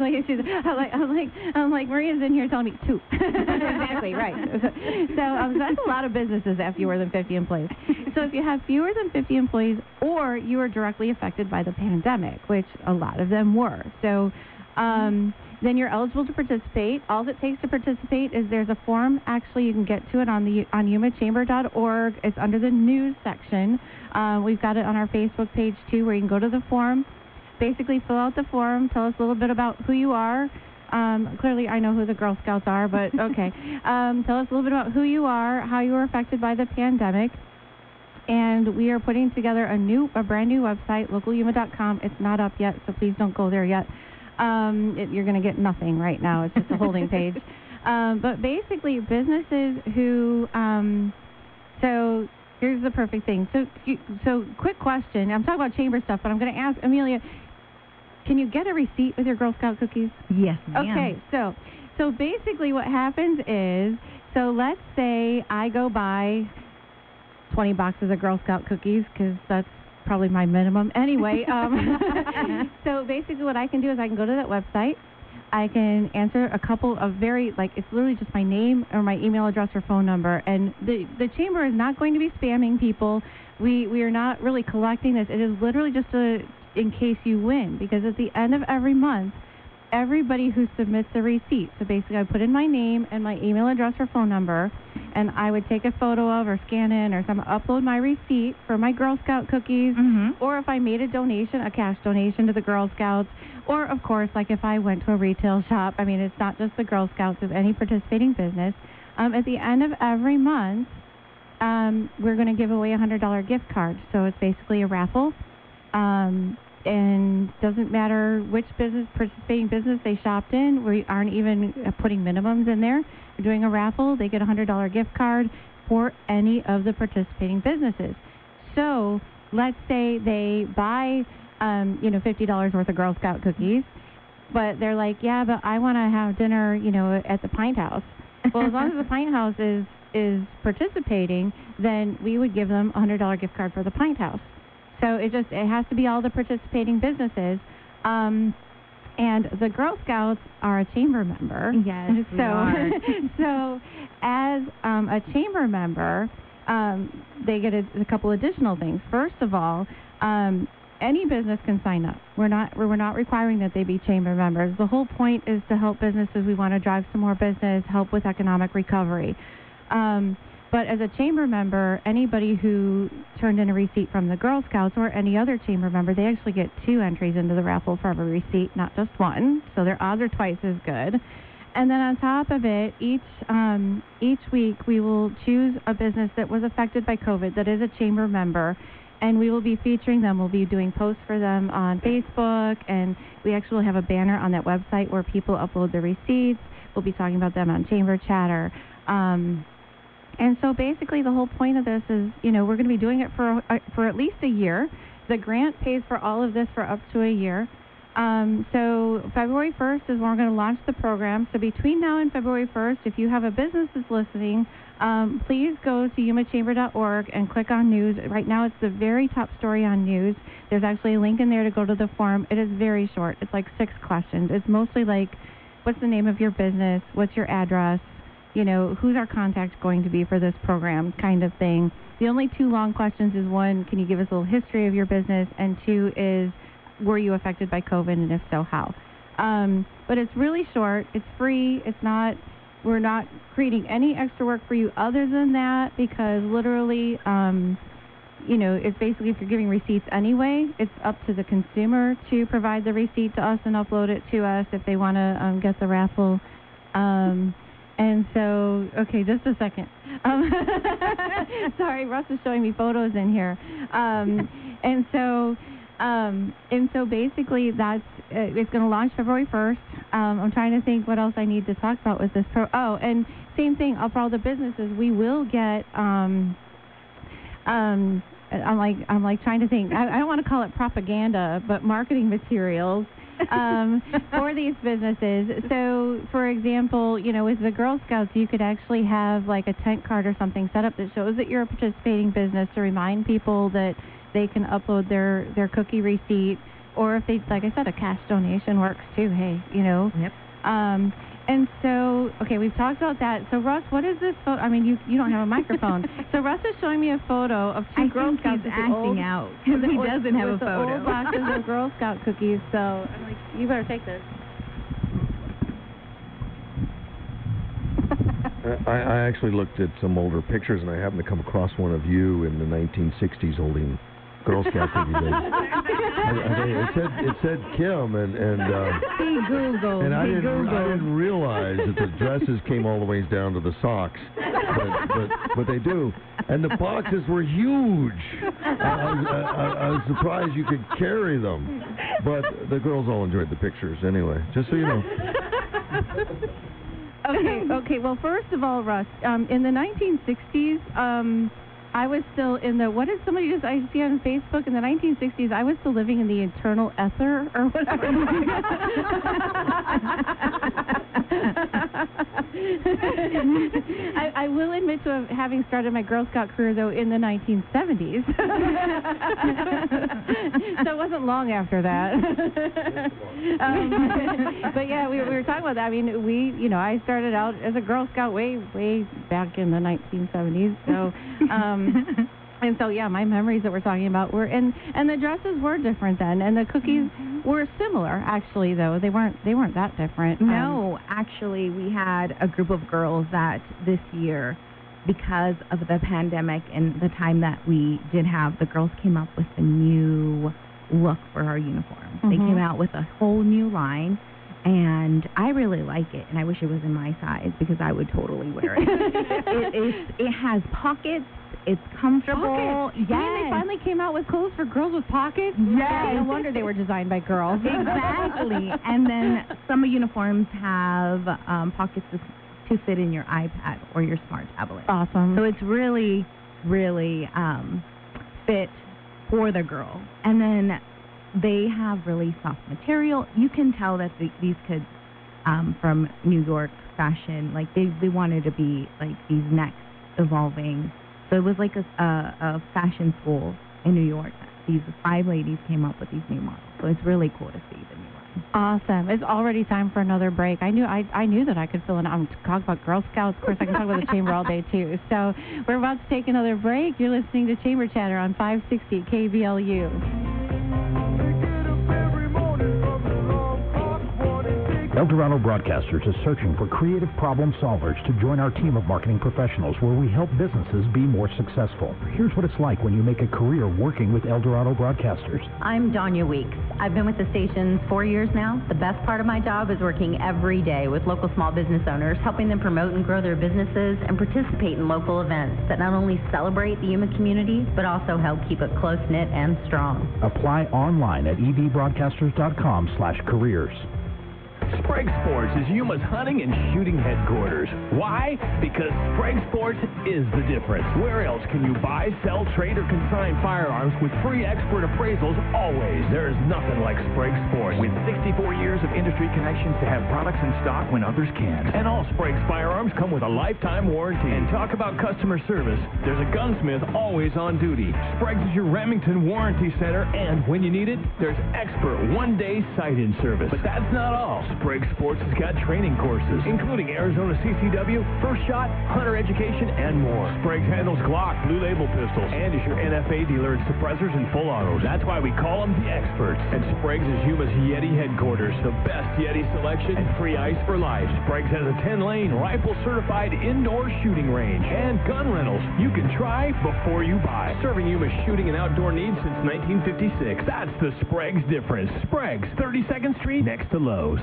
Speaker 13: I'm like Maria's in here telling me 2. Exactly right. So that's a lot of businesses that have fewer than 50 employees. So if you have fewer than 50 employees, or you are directly affected by the pandemic, which a lot of them were, so. Then you're eligible to participate. All it takes to participate is there's a form. Actually, you can get to it on yumachamber.org. It's under the news section. We've got it on our Facebook page too, where you can go to the form. Basically, fill out the form. Tell us a little bit about who you are. Clearly, I know who the Girl Scouts are, but okay. Tell us a little bit about who you are, how you were affected by the pandemic. And we are putting together a brand new website, localyuma.com. It's not up yet, so please don't go there yet. You're going to get nothing right now. It's just a holding page. But basically, businesses who, so here's the perfect thing. So quick question. I'm talking about chamber stuff, but I'm going to ask Amelia, can you get a receipt with your Girl Scout cookies?
Speaker 14: Yes, ma'am.
Speaker 13: Okay, so basically what happens is, so let's say I go buy 20 boxes of Girl Scout cookies, because that's probably my minimum. Anyway, so basically what I can do is I can go to that website. I can answer a couple of it's literally just my name or my email address or phone number. And the chamber is not going to be spamming people. We are not really collecting this. It is literally just in case you win, because at the end of every month, everybody who submits a receipt, so basically I put in my name and my email address or phone number, and I would take a photo of or scan in or upload my receipt for my Girl Scout cookies, or if I made a cash donation to the Girl Scouts, or of course, like if I went to a retail shop. I mean, it's not just the Girl Scouts, it's any participating business. At the end of every month, we're going to give away a $100 gift card. So it's basically a raffle. And doesn't matter which participating business they shopped in. We aren't even putting minimums in there. We're doing a raffle. They get a $100 gift card for any of the participating businesses. So let's say they buy, $50 worth of Girl Scout cookies, but they're like, yeah, but I want to have dinner, at the Pint House. Well, as long as the Pint House is participating, then we would give them a $100 gift card for the Pint House. So it has to be all the participating businesses. And the Girl Scouts are a chamber member.
Speaker 14: Yes, we are.
Speaker 13: So as a chamber member, they get a couple additional things. First of all, any business can sign up. We're not requiring that they be chamber members. The whole point is to help businesses. We want to drive some more business, help with economic recovery. But as a chamber member, anybody who turned in a receipt from the Girl Scouts or any other chamber member, they actually get 2 entries into the raffle for every receipt, not just 1. So their odds are twice as good. And then on top of it, each week we will choose a business that was affected by COVID that is a chamber member, and we will be featuring them. We'll be doing posts for them on Facebook, and we actually have a banner on that website where people upload their receipts. We'll be talking about them on Chamber Chatter. And so basically the whole point of this is, we're going to be doing it for at least a year. The grant pays for all of this for up to a year. So February 1st is when we're going to launch the program. So between now and February 1st, if you have a business that's listening, please go to yumachamber.org and click on news. Right now it's the very top story on news. There's actually a link in there to go to the form. It is very short. It's like 6 questions. It's mostly like, what's the name of your business? What's your address? Who's our contact going to be for this program, kind of thing. The only 2 long questions is 1, can you give us a little history of your business? And 2 is, were you affected by COVID, and if so, how? But it's really short. It's free. It's not, we're not creating any extra work for you other than that, because literally, it's basically, if you're giving receipts anyway, it's up to the consumer to provide the receipt to us and upload it to us if they want to get the raffle. And so, okay, just a second. Sorry, Russ is showing me photos in here. And so basically that's, it's going to launch February 1st. I'm trying to think what else I need to talk about with this. And same thing, for all the businesses, we will get, I'm like trying to think. I don't want to call it propaganda, but marketing materials for these businesses. So, for example, with the Girl Scouts, you could actually have like a tent card or something set up that shows that you're a participating business to remind people that they can upload their cookie receipt, or if they, like I said, a cash donation works too. Hey, Yep. And so, okay, we've talked about that. So, Russ, what is this photo? I mean, you don't have a microphone. So, Russ is showing me a photo of two Girl Scouts.
Speaker 14: He's acting out because he doesn't have a photo.
Speaker 13: Old boxes of Girl Scout cookies. So, I'm like, you better take this.
Speaker 2: I actually looked at some older pictures, and I happened to come across one of you in the 1960s holding Girl Scout cookies. It said Kim, and
Speaker 14: he Googled.
Speaker 2: And I didn't realize that the dresses came all the way down to the socks, but they do. And the boxes were huge. I was surprised you could carry them, but the girls all enjoyed the pictures anyway. Just so you know.
Speaker 13: Okay. Well, first of all, Russ, in the 1960s, I was still in the, what did somebody just, I see on Facebook, in the 1960s, I was still living in the eternal ether, or whatever. I will admit to having started my Girl Scout career, though, in the 1970s. So it wasn't long after that. But yeah, we were talking about that. I mean, I started out as a Girl Scout way back in the 1970s. So, and so, yeah, my memories that we're talking about were, and the dresses were different then, and the cookies were similar, actually, though. They weren't that different.
Speaker 14: No, actually, we had a group of girls that this year, because of the pandemic and the time that we did have, the girls came up with a new look for our uniforms. They came out with a whole new line. And I really like it, and I wish it was in my size because I would totally wear it. It has pockets. It's comfortable.
Speaker 13: Pockets.
Speaker 14: Yes.
Speaker 13: They finally came out with clothes for girls with pockets.
Speaker 14: Yes.
Speaker 13: No wonder they were designed by girls.
Speaker 14: Exactly. And then some uniforms have pockets to fit in your iPad or your smart tablet.
Speaker 13: Awesome.
Speaker 14: So it's really, really fit for the girl. And then they have really soft material. You can tell that these kids from New York fashion, like they wanted to be like these next evolving. So it was like a fashion school in New York. These 5 ladies came up with these new models. So it's really cool to see the new line.
Speaker 13: Awesome. It's already time for another break. I knew that I could fill in. I'm talking about Girl Scouts. Of course, I can talk about the Chamber all day, too. So we're about to take another break. You're listening to Chamber Chatter on 560 KBLU.
Speaker 22: El Dorado Broadcasters is searching for creative problem solvers to join our team of marketing professionals where we help businesses be more successful. Here's what it's like when you make a career working with El Dorado Broadcasters.
Speaker 3: I'm Donya Weeks. I've been with the station 4 years now. The best part of my job is working every day with local small business owners, helping them promote and grow their businesses and participate in local events that not only celebrate the Yuma community, but also help keep it close-knit and strong.
Speaker 22: Apply online at edbroadcasters.com/careers.
Speaker 10: Sprague Sports is Yuma's hunting and shooting headquarters. Why? Because Sprague Sports is the difference. Where else can you buy, sell, trade, or consign firearms with free expert appraisals always? There is nothing like Sprague Sports. With 64 years of industry connections to have products in stock when others can't. And all Sprague's firearms come with a lifetime warranty. And talk about customer service. There's a gunsmith always on duty. Sprague's is your Remington Warranty Center, and when you need it, there's expert one-day sight-in service. But that's not all.
Speaker 1: Sprague Sports has got training courses, including Arizona CCW, First Shot, Hunter Education, and more. Sprague handles Glock, Blue Label pistols, and is your NFA dealer in suppressors and full autos. That's why we call them the experts. And Sprague's is Yuma's Yeti headquarters, the best Yeti selection and free ice for life. Sprague's has a 10-lane, rifle-certified indoor shooting range and gun rentals you can try before you buy. Serving Yuma's shooting and outdoor needs since 1956. That's the Sprague's difference. Sprague's, 32nd Street, next to Lowe's.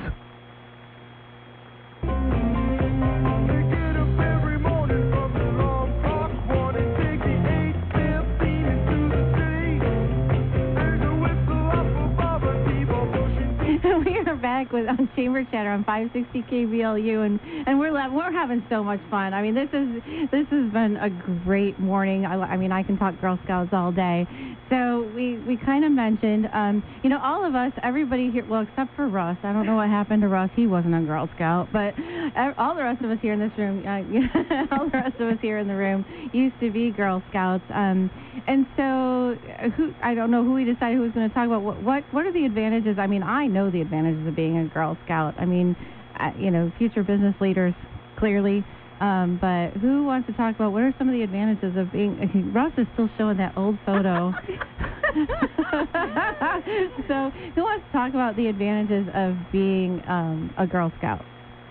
Speaker 13: We are back on Chamber Chatter on 560 KBLU, and we're having so much fun. I mean, this has been a great morning. I mean, I can talk Girl Scouts all day. So we kind of mentioned, all of us, everybody here, well, except for Russ. I don't know what happened to Russ. He wasn't a Girl Scout, but all the rest of us here in this room, all the rest of us here in the room used to be Girl Scouts. And so, I don't know who we decided who was going to talk about what are the advantages. I mean, I know the advantages of being a Girl Scout. I mean, future business leaders, clearly. But who wants to talk about what are some of the advantages of being... Ross is still showing that old photo. So who wants to talk about the advantages of being a Girl Scout?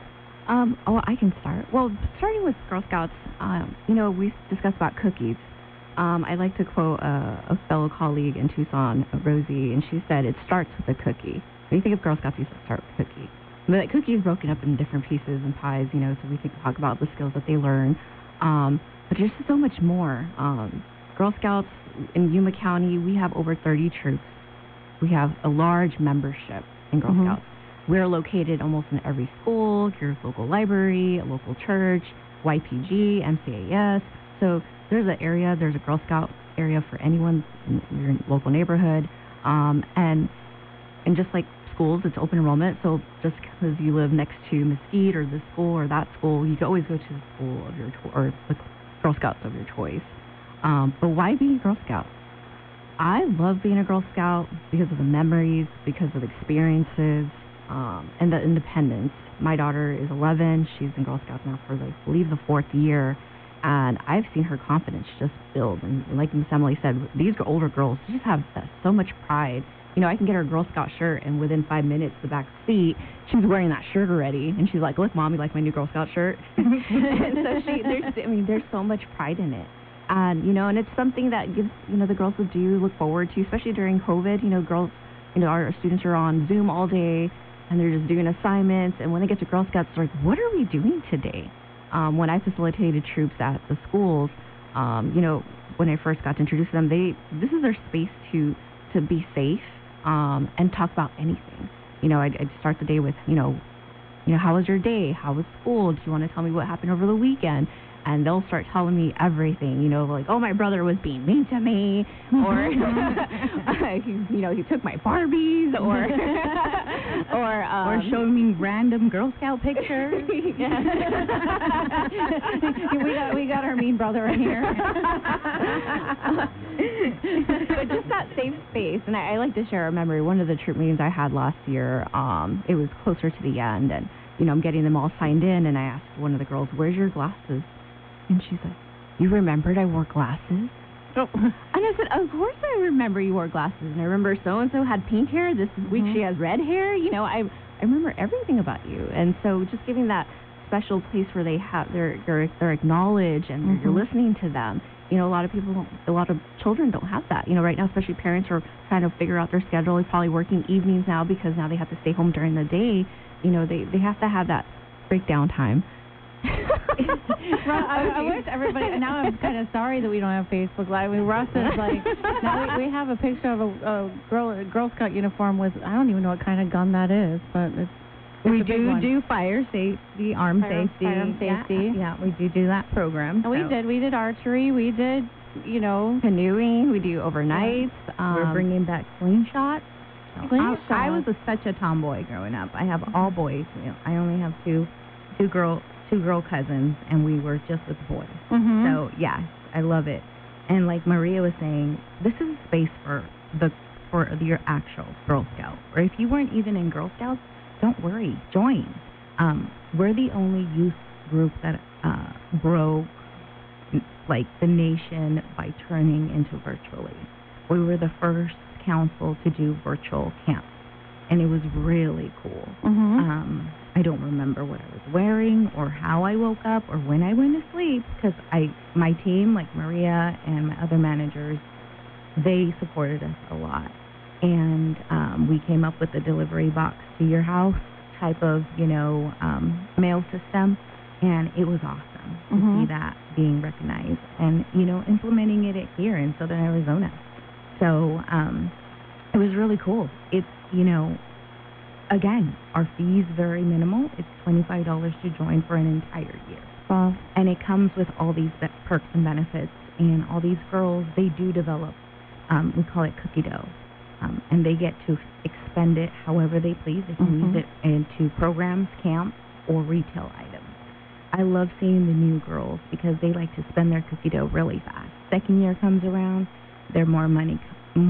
Speaker 20: I can start. Well, starting with Girl Scouts, we discussed about cookies. I like to quote a fellow colleague in Tucson, Rosie, and she said, it starts with a cookie. When you think of Girl Scouts, you start with cookie. But that cookie is broken up in different pieces and pies, so we can talk about the skills that they learn. But there's so much more. Girl Scouts in Yuma County, we have over 30 troops. We have a large membership in Girl Scouts. We're located almost in every school, your local library, a local church, YPG, MCAS. So there's a Girl Scout area for anyone in your local neighborhood. And just like schools, it's open enrollment, so just because you live next to Mesquite or this school or that school, you can always go to the school of your or the Girl Scouts of your choice. But why be a Girl Scout? I love being a Girl Scout because of the memories, because of the experiences, and the independence. My daughter is 11. She's in Girl Scouts now for, I believe, the 4th year. And I've seen her confidence just build. And like Miss Emily said, these older girls just have so much pride. I can get her a Girl Scout shirt, and within 5 minutes, the back seat, she's wearing that shirt already. And she's like, look, Mom, you like my new Girl Scout shirt? And so there's so much pride in it. And, and it's something that gives, the girls do look forward to, especially during COVID. Girls, our students are on Zoom all day, and they're just doing assignments. And when they get to Girl Scouts, they're like, what are we doing today? When I facilitated troops at the schools, when I first got to introduce them, this is their space to be safe and talk about anything. I'd start the day with, how was your day? How was school? Do you want to tell me what happened over the weekend? And they'll start telling me everything, like, oh, my brother was being mean to me, or, he took my Barbies, or
Speaker 14: showing me random Girl Scout pictures.
Speaker 13: we got our mean brother in here.
Speaker 20: But just that safe space, and I like to share a memory. One of the troop meetings I had last year, it was closer to the end, and, I'm getting them all signed in, and I asked one of the girls, where's your glasses? And she's like, you remembered I wore glasses? Oh. And I said, of course I remember you wore glasses. And I remember so-and-so had pink hair. This week she has red hair. I remember everything about you. And so just giving that special place where they have they're acknowledged and you're listening to them. A lot of children don't have that. Right now, especially parents are trying to figure out their schedule. They're probably working evenings now because now they have to stay home during the day. They have to have that breakdown time.
Speaker 13: I wish everybody. Now I'm kind of sorry that we don't have Facebook Live. I mean, Russ is like, now we have a picture of a Girl Scout uniform with, I don't even know what kind of gun that is, but
Speaker 14: we do fire safety, arm safety. Yeah, we do that program.
Speaker 13: And we did archery. We did,
Speaker 20: canoeing. We do overnights.
Speaker 14: We're bringing back slingshots. I was such a tomboy growing up. I have all boys. I only have two girl cousins, and we were just with boys. So yeah, I love it. And like Maria was saying, this is a space for your actual Girl Scout. Or if you weren't even in Girl Scouts, don't worry, join. We're the only youth group that broke like the nation by turning into virtually. We were the first council to do virtual camps, and it was really cool. I don't remember what I was wearing or how I woke up or when I went to sleep, because my team, like Maria and my other managers, they supported us a lot. And we came up with a delivery box to your house type of, mail system, and it was awesome to see that being recognized and, implementing it here in Southern Arizona. So it was really cool. It's, again, our fee's very minimal. It's $25 to join for an entire year.
Speaker 13: Wow.
Speaker 14: And it comes with all these perks and benefits. And all these girls, they do develop, we call it cookie dough. And they get to expend it however they please. They can use it into programs, camps, or retail items. I love seeing the new girls because they like to spend their cookie dough really fast. Second year comes around, they're more money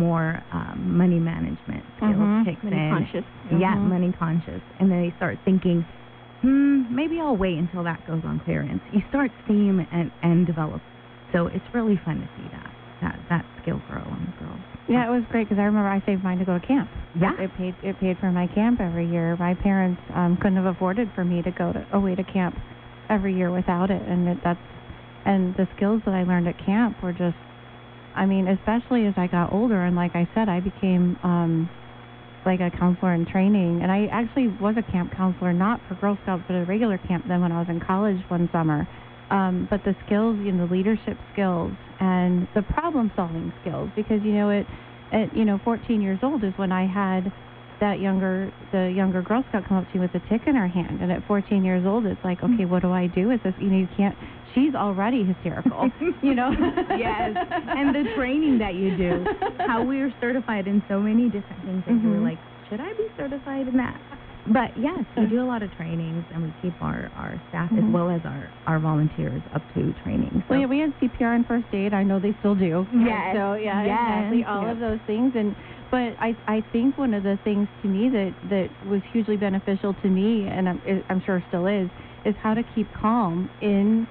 Speaker 14: management skills kicks
Speaker 20: money
Speaker 14: in.
Speaker 20: conscious.
Speaker 14: Yeah, money conscious. And then they start thinking, maybe I'll wait until that goes on clearance. You start seeing and develop. So it's really fun to see that skill grow on the girls.
Speaker 13: Yeah, it was great because I remember I saved mine to go to camp.
Speaker 14: Yeah.
Speaker 13: It paid for my camp every year. My parents couldn't have afforded for me to go away to camp every year without it, and and the skills that I learned at camp were just, especially as I got older, and like I said, I became like a counselor in training, and I actually was a camp counselor, not for Girl Scouts, but at a regular camp then when I was in college one summer. But the skills, the leadership skills and the problem-solving skills, because, at 14 years old is when I had the younger Girl Scout come up to me with a tick in her hand. And at 14 years old, it's like, okay, what do I do with this? You can't, she's already hysterical,
Speaker 14: Yes, and the training that you do, how we are certified in so many different things, and you were like, should I be certified in that? But yes, we do a lot of trainings, and we keep our staff as well as our volunteers up to training. So.
Speaker 13: Well, yeah, we had CPR and first aid. I know they still do.
Speaker 14: Yes.
Speaker 13: So yeah, exactly. All of those things. But I think one of the things to me that was hugely beneficial to me, and I'm sure still is how to keep calm in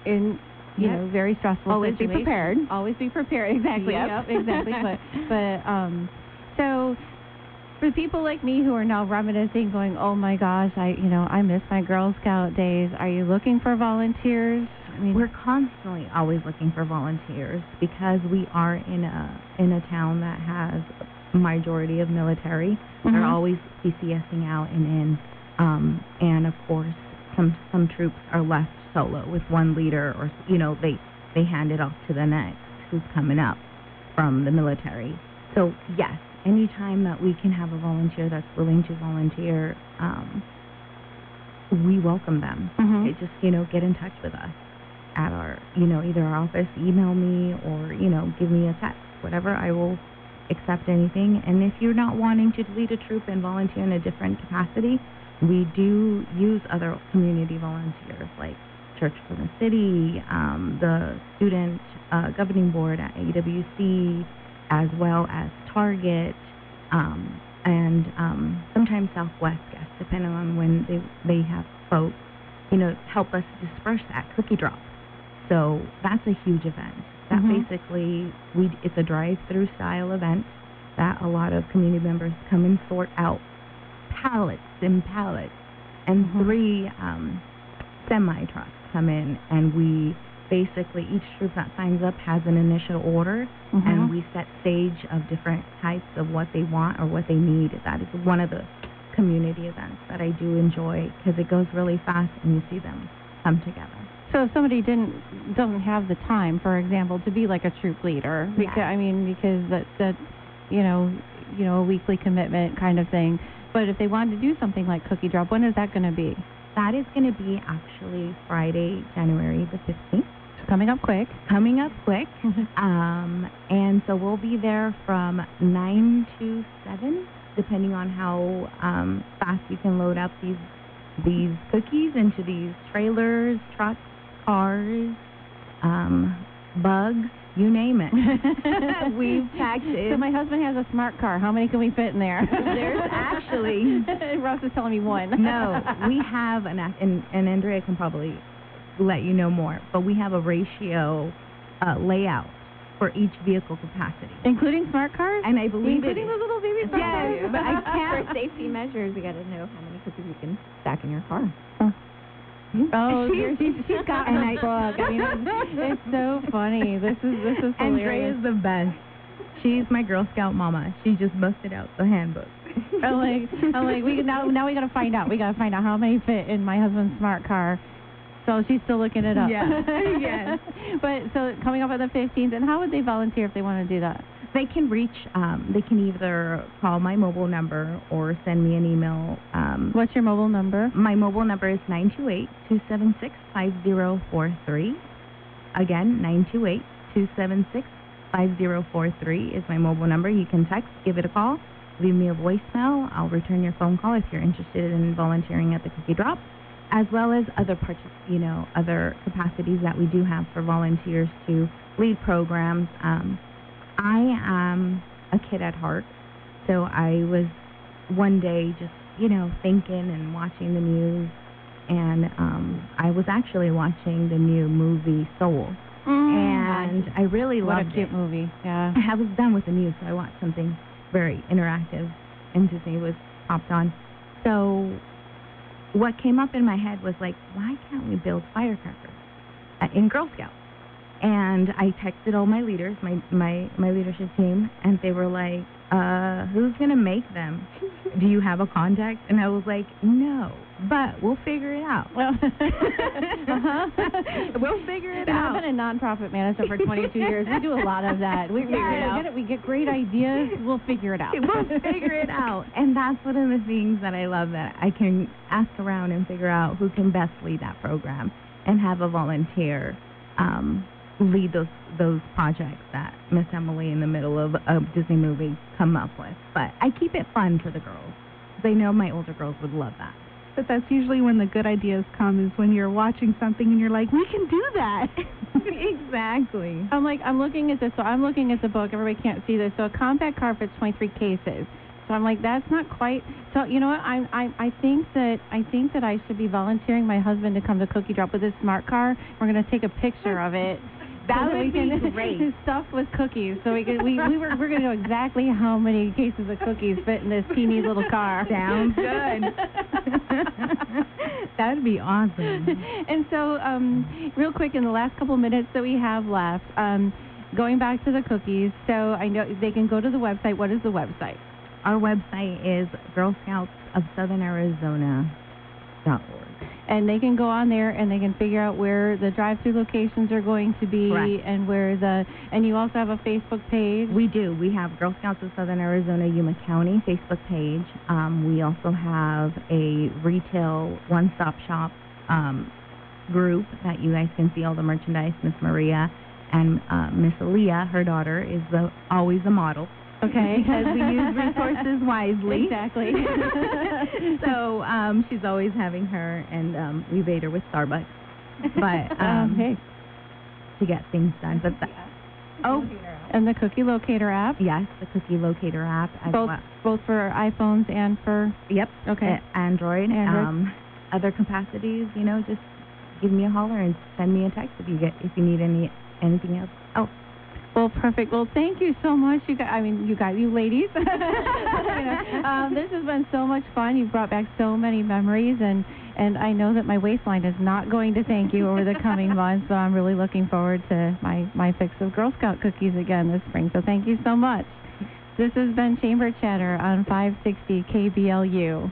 Speaker 13: very stressful
Speaker 14: Always
Speaker 13: situations.
Speaker 14: be prepared.
Speaker 13: Always be prepared. Exactly. Yep exactly. but so. For people like me who are now reminiscing, going, oh my gosh, I miss my Girl Scout days. Are you looking for volunteers?
Speaker 14: We're constantly always looking for volunteers because we are in a town that has a majority of military. They're always CCSing out and in, and of course some troops are left solo with one leader, or they hand it off to the next who's coming up from the military. So yes. Anytime that we can have a volunteer that's willing to volunteer, we welcome them. They just, get in touch with us at our, either our office, email me, or, give me a text, whatever. I will accept anything. And if you're not wanting to lead a troop and volunteer in a different capacity, we do use other community volunteers like Church for the City, the Student Governing Board at AWC, as well as Target, and sometimes Southwest guests, depending on when they have folks, help us disperse that cookie drop. So that's a huge event. That basically, it's a drive-through style event that a lot of community members come and sort out pallets and pallets, and 3 semi-trucks come in, and we basically, each troop that signs up has an initial order, and we set stage of different types of what they want or what they need. That is one of the community events that I do enjoy because it goes really fast and you see them come together.
Speaker 13: So if somebody doesn't have the time, for example, to be like a troop leader, because that a weekly commitment kind of thing. But if they wanted to do something like cookie drop, when is that going to be?
Speaker 14: That is going to be actually Friday, January the 15th.
Speaker 13: Coming up quick.
Speaker 14: And so we'll be there from 9 to 7, depending on how fast you can load up these cookies into these trailers, trucks, cars, bugs, you name it. We've packed it.
Speaker 13: So my husband has a smart car. How many can we fit in there?
Speaker 14: There's actually
Speaker 13: Ross is telling me one.
Speaker 14: No, we have and Andrea can probably let you know more, but we have a ratio layout for each vehicle capacity.
Speaker 13: Including smart cars?
Speaker 14: And I believe
Speaker 13: including the little baby smart cars?
Speaker 14: Yes, but I can't.
Speaker 20: For safety measures, we got to know how many cookies you can stack in your car.
Speaker 13: Oh, she's got her book. I mean, it's so funny. This is hilarious.
Speaker 14: Andrea's the best. She's my Girl Scout mama. She just busted out the handbook.
Speaker 13: I'm like, we gotta find out. We gotta find out how many fit in my husband's smart car. So she's still looking it up.
Speaker 14: Yeah. Yes.
Speaker 13: But so coming up on the 15th, and how would they volunteer if they want to do that?
Speaker 14: They can reach. They can either call my mobile number or send me an email.
Speaker 13: What's your mobile number?
Speaker 14: My mobile number is 928-276-5043. Again, 928-276-5043 is my mobile number. You can text, give it a call, leave me a voicemail. I'll return your phone call if you're interested in volunteering at the cookie drop, as well as other capacities that we do have for volunteers to lead programs. I am a kid at heart, so I was one day just, thinking and watching the news, and I was actually watching the new movie Soul, and I really loved it.
Speaker 13: What a cute movie, yeah.
Speaker 14: I was done with the news, so I watched something very interactive, and Disney was popped on. So what came up in my head was like, why can't we build firecrackers in Girl Scouts? And I texted all my leaders, my leadership team, and they were like, who's going to make them? Do you have a contact? And I was like, no, but we'll figure it out.
Speaker 13: Well,
Speaker 14: we'll figure it out.
Speaker 13: I've been a nonprofit manager for 22 years. We do a lot of that. We figure it out. We get great ideas. We'll figure it out.
Speaker 14: We'll figure it out. And that's one of the things that I love, that I can ask around and figure out who can best lead that program and have a volunteer lead those projects that Miss Emily in the middle of a Disney movie come up with. But I keep it fun for the girls. They know my older girls would love that.
Speaker 15: But that's usually when the good ideas come, is when you're watching something and you're like, we can do that.
Speaker 14: Exactly.
Speaker 13: I'm looking at this. So I'm looking at the book. Everybody can't see this. So a compact car fits 23 cases. So I'm like, that's not quite. So you know what? I think that I should be volunteering my husband to come to Cookie Drop with his smart car. We're going to take a picture of it.
Speaker 14: That would be great.
Speaker 13: Stuffed with cookies, so we're going to know exactly how many cases of cookies fit in this teeny little car.
Speaker 14: Sounds good. That would be awesome.
Speaker 13: And so, real quick, in the last couple minutes that we have left, going back to the cookies. So I know they can go to the website. What is the website?
Speaker 14: Our website is girlscoutsofsouthernarizona.org.
Speaker 13: And they can go on there and they can figure out where the drive-through locations are going to be. Correct. And and you also have a Facebook page.
Speaker 14: We do. We have Girl Scouts of Southern Arizona, Yuma County Facebook page. We also have a retail one-stop shop group that you guys can see all the merchandise. Miss Maria and Miss Aaliyah, her daughter, is always a model.
Speaker 13: Okay.
Speaker 14: Because we use resources wisely.
Speaker 13: Exactly.
Speaker 14: So she's always having her, and we bait her with Starbucks. But
Speaker 13: hey,
Speaker 14: to get things done. But
Speaker 13: and the Cookie Locator app.
Speaker 14: Yes, the Cookie Locator app.
Speaker 13: Both for iPhones and for.
Speaker 14: Yep.
Speaker 13: Okay.
Speaker 14: Android. Other capacities, just give me a holler and send me a text if you need anything else. Oh.
Speaker 13: Well, perfect. Well, thank you so much, you ladies. This has been so much fun. You've brought back so many memories, and I know that my waistline is not going to thank you over the coming months, so I'm really looking forward to my fix of Girl Scout cookies again this spring. So thank you so much. This has been Chamber Chatter on 560 KBLU.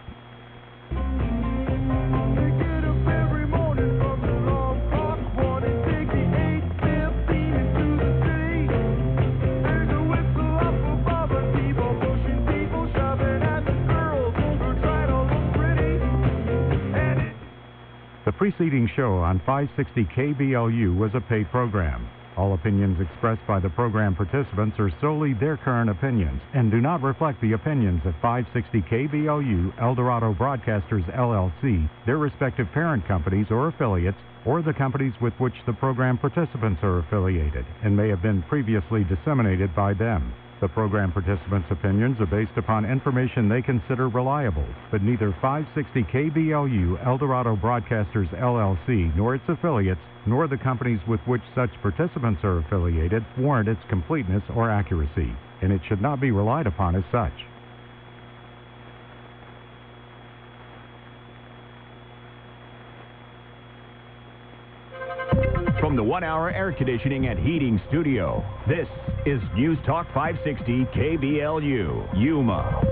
Speaker 12: The preceding show on 560 KBLU was a paid program. All opinions expressed by the program participants are solely their current opinions and do not reflect the opinions of 560 KBLU, Eldorado Broadcasters, LLC, their respective parent companies or affiliates, or the companies with which the program participants are affiliated, and may have been previously disseminated by them. The program participants' opinions are based upon information they consider reliable, but neither 560 KBLU, El Dorado Broadcasters LLC, nor its affiliates, nor the companies with which such participants are affiliated warrant its completeness or accuracy, and it should not be relied upon as such.
Speaker 4: From the 1 Hour Air Conditioning and Heating Studio, this is News Talk 560 KBLU, Yuma.